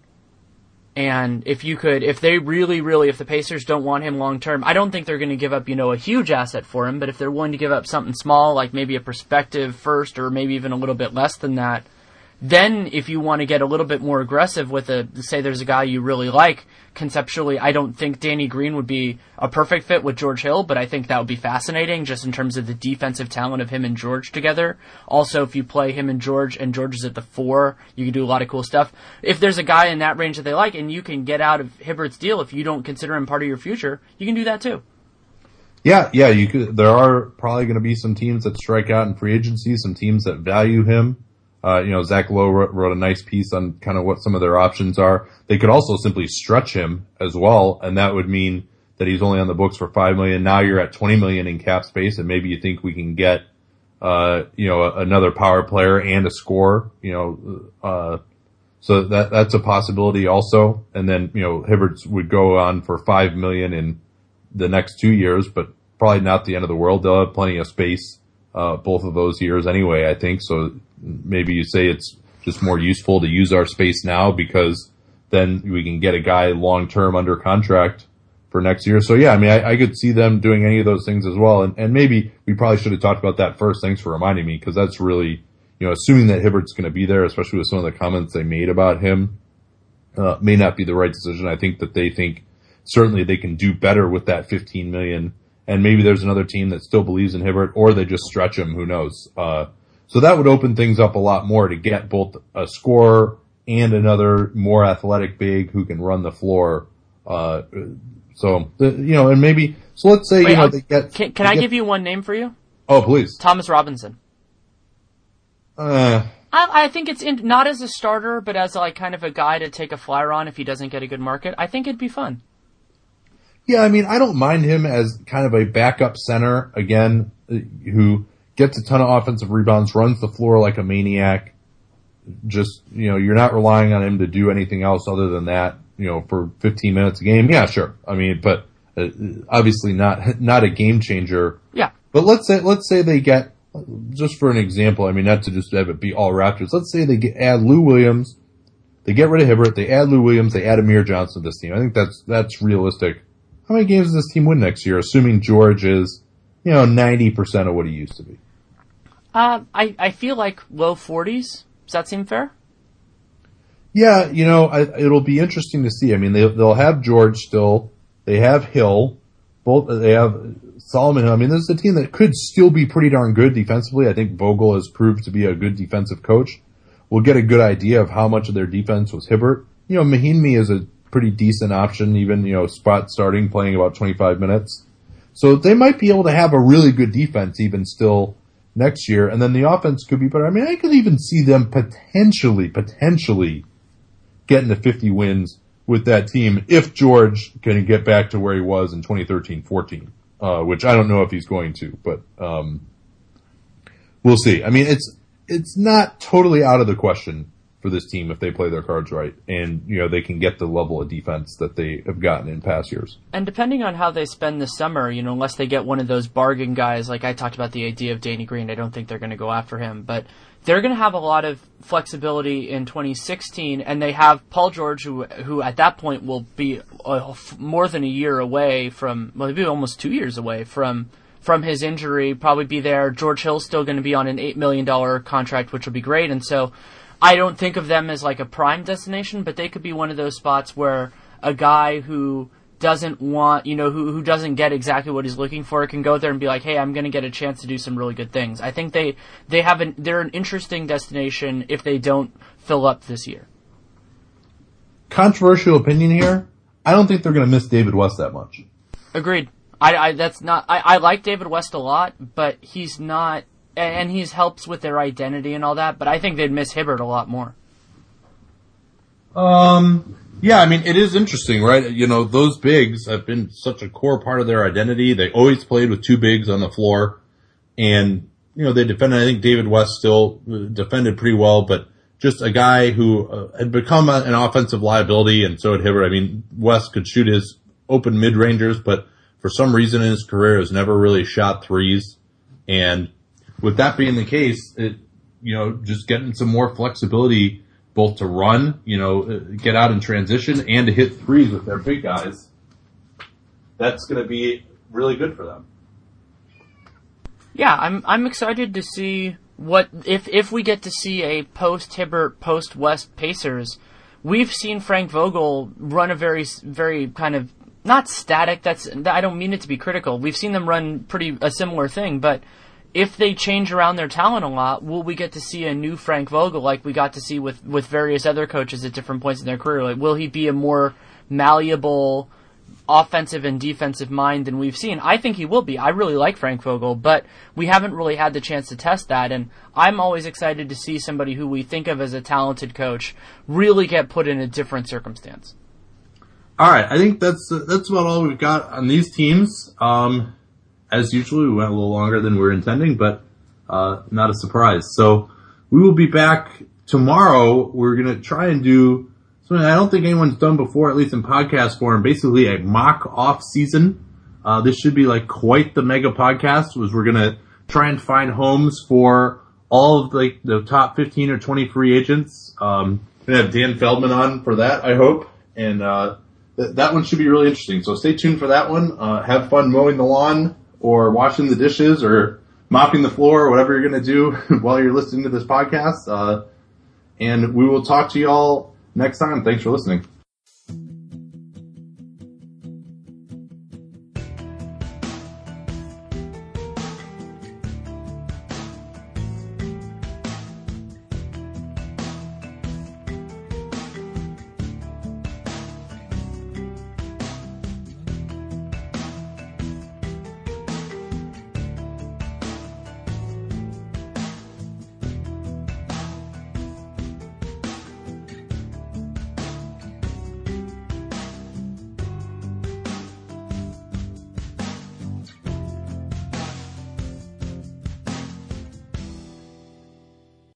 And if you could, if they really, really, if the Pacers don't want him long term, I don't think they're going to give up, you know, a huge asset for him, but if they're willing to give up something small, like maybe a prospective first or maybe even a little bit less than that, then if you want to get a little bit more aggressive with a, say there's a guy you really like, conceptually, I don't think Danny Green would be a perfect fit with George Hill, but I think that would be fascinating just in terms of the defensive talent of him and George together. Also, if you play him and George and George is at the four, you can do a lot of cool stuff. If there's a guy in that range that they like and you can get out of Hibbert's deal if you don't consider him part of your future, you can do that too. Yeah, yeah, you could. There are probably going to be some teams that strike out in free agency, some teams that value him. Uh, you know, Zach Lowe wrote, wrote a nice piece on kind of what some of their options are. They could also simply stretch him as well, and that would mean that he's only on the books for five million. Now you're at twenty million in cap space, and maybe you think we can get, uh, you know, another power player and a scorer, you know, uh, so that, that's a possibility also. And then, you know, Hibbert would go on for five million in the next two years, but probably not the end of the world. They'll have plenty of space, uh, both of those years anyway, I think. So maybe you say it's just more useful to use our space now because then we can get a guy long-term under contract for next year. So yeah, I mean, I, I could see them doing any of those things as well. And, and maybe we probably should have talked about that first. Thanks for reminding me, because that's really, you know, assuming that Hibbert's going to be there, especially with some of the comments they made about him, uh, may not be the right decision. I think that they think certainly they can do better with that fifteen million. And maybe there's another team that still believes in Hibbert, or they just stretch him. Who knows? Uh, So that would open things up a lot more to get both a scorer and another more athletic big who can run the floor. Uh, so, you know, and maybe, so let's say, Wait, you know, I'll, they get. Can, can they I get, give you one name for you? Oh, please. Thomas Robinson. Uh, I, I think it's in, not as a starter, but as like kind of a guy to take a flyer on if he doesn't get a good market. I think it'd be fun. Yeah, I mean, I don't mind him as kind of a backup center, again, who gets a ton of offensive rebounds, runs the floor like a maniac. Just, you know, you're not relying on him to do anything else other than that, you know, for fifteen minutes a game. Yeah, sure. I mean, but uh, obviously not, not a game changer. Yeah. But let's say, let's say they get, just for an example, I mean, not to just have it be all Raptors. Let's say they get, add Lou Williams, they get rid of Hibbert, they add Lou Williams, they add Amir Johnson to this team. I think that's, that's realistic. How many games does this team win next year, assuming George is, you know, ninety percent of what he used to be? Uh, I, I feel like low forties. Does that seem fair? Yeah, you know, I, it'll be interesting to see. I mean, they, they'll have George still. They have Hill. Both, they have Solomon Hill. I mean, this is a team that could still be pretty darn good defensively. I think Vogel has proved to be a good defensive coach. we'll get a good idea of how much of their defense was Hibbert. You know, Mahinmi is a pretty decent option, even, you know, spot starting, playing about twenty-five minutes. So they might be able to have a really good defense even still next year, and then the offense could be better. I mean, I could even see them potentially, potentially getting to fifty wins with that team if George can get back to where he was in twenty thirteen fourteen, uh, which I don't know if he's going to, but um, we'll see. I mean, it's it's not totally out of the question for this team if they play their cards right and, you know, they can get the level of defense that they have gotten in past years. And depending on how they spend the summer, you know, unless they get one of those bargain guys, like I talked about the idea of Danny Green, I don't think they're going to go after him, but they're going to have a lot of flexibility in twenty sixteen, and they have Paul George, who who at that point will be uh, more than a year away from, well, he'll be almost two years away from from his injury, probably be there. George Hill's still going to be on an eight million dollars contract, which will be great, and so I don't think of them as like a prime destination, but they could be one of those spots where a guy who doesn't want, you know, who who doesn't get exactly what he's looking for can go there and be like, hey, I'm going to get a chance to do some really good things. I think they, they have an, they're an interesting destination if they don't fill up this year. Controversial opinion here. I don't think they're going to miss David West that much. Agreed. I, I that's not, I, I like David West a lot, but he's not, and he's helps with their identity and all that, but I think they'd miss Hibbert a lot more. Um, yeah, I mean, it is interesting, right? You know, those bigs have been such a core part of their identity. They always played with two bigs on the floor, and, you know, they defended, I think David West still defended pretty well, but just a guy who uh, had become a, an offensive liability, and so had Hibbert. I mean, West could shoot his open mid-rangers, but for some reason in his career has never really shot threes, and with that being the case, it, you know, just getting some more flexibility both to run, you know, get out in transition and to hit threes with their big guys, that's going to be really good for them. Yeah, I'm I'm excited to see what if if we get to see a post Hibbert, post West Pacers. We've seen Frank Vogel run a very very kind of not static. That's I don't mean it to be critical. We've seen them run pretty a similar thing, but if they change around their talent a lot, will we get to see a new Frank Vogel like we got to see with, with various other coaches at different points in their career? Like, will he be a more malleable offensive and defensive mind than we've seen? I think he will be. I really like Frank Vogel, but we haven't really had the chance to test that, and I'm always excited to see somebody who we think of as a talented coach really get put in a different circumstance. All right, I think that's that's about all we've got on these teams. Um As usual, we went a little longer than we were intending, but uh, not a surprise. So we will be back tomorrow. We're going to try and do something I don't think anyone's done before, at least in podcast form, basically a mock off-season. Uh, this should be like quite the mega podcast, was we're going to try and find homes for all of like the top fifteen or twenty free agents. Um, we're going to have Dan Feldman on for that, I hope. And uh, th- that one should be really interesting. So stay tuned for that one. Uh, have fun mowing the lawn, or washing the dishes, or mopping the floor, or whatever you're going to do while you're listening to this podcast. Uh, and we will talk to y'all next time. Thanks for listening.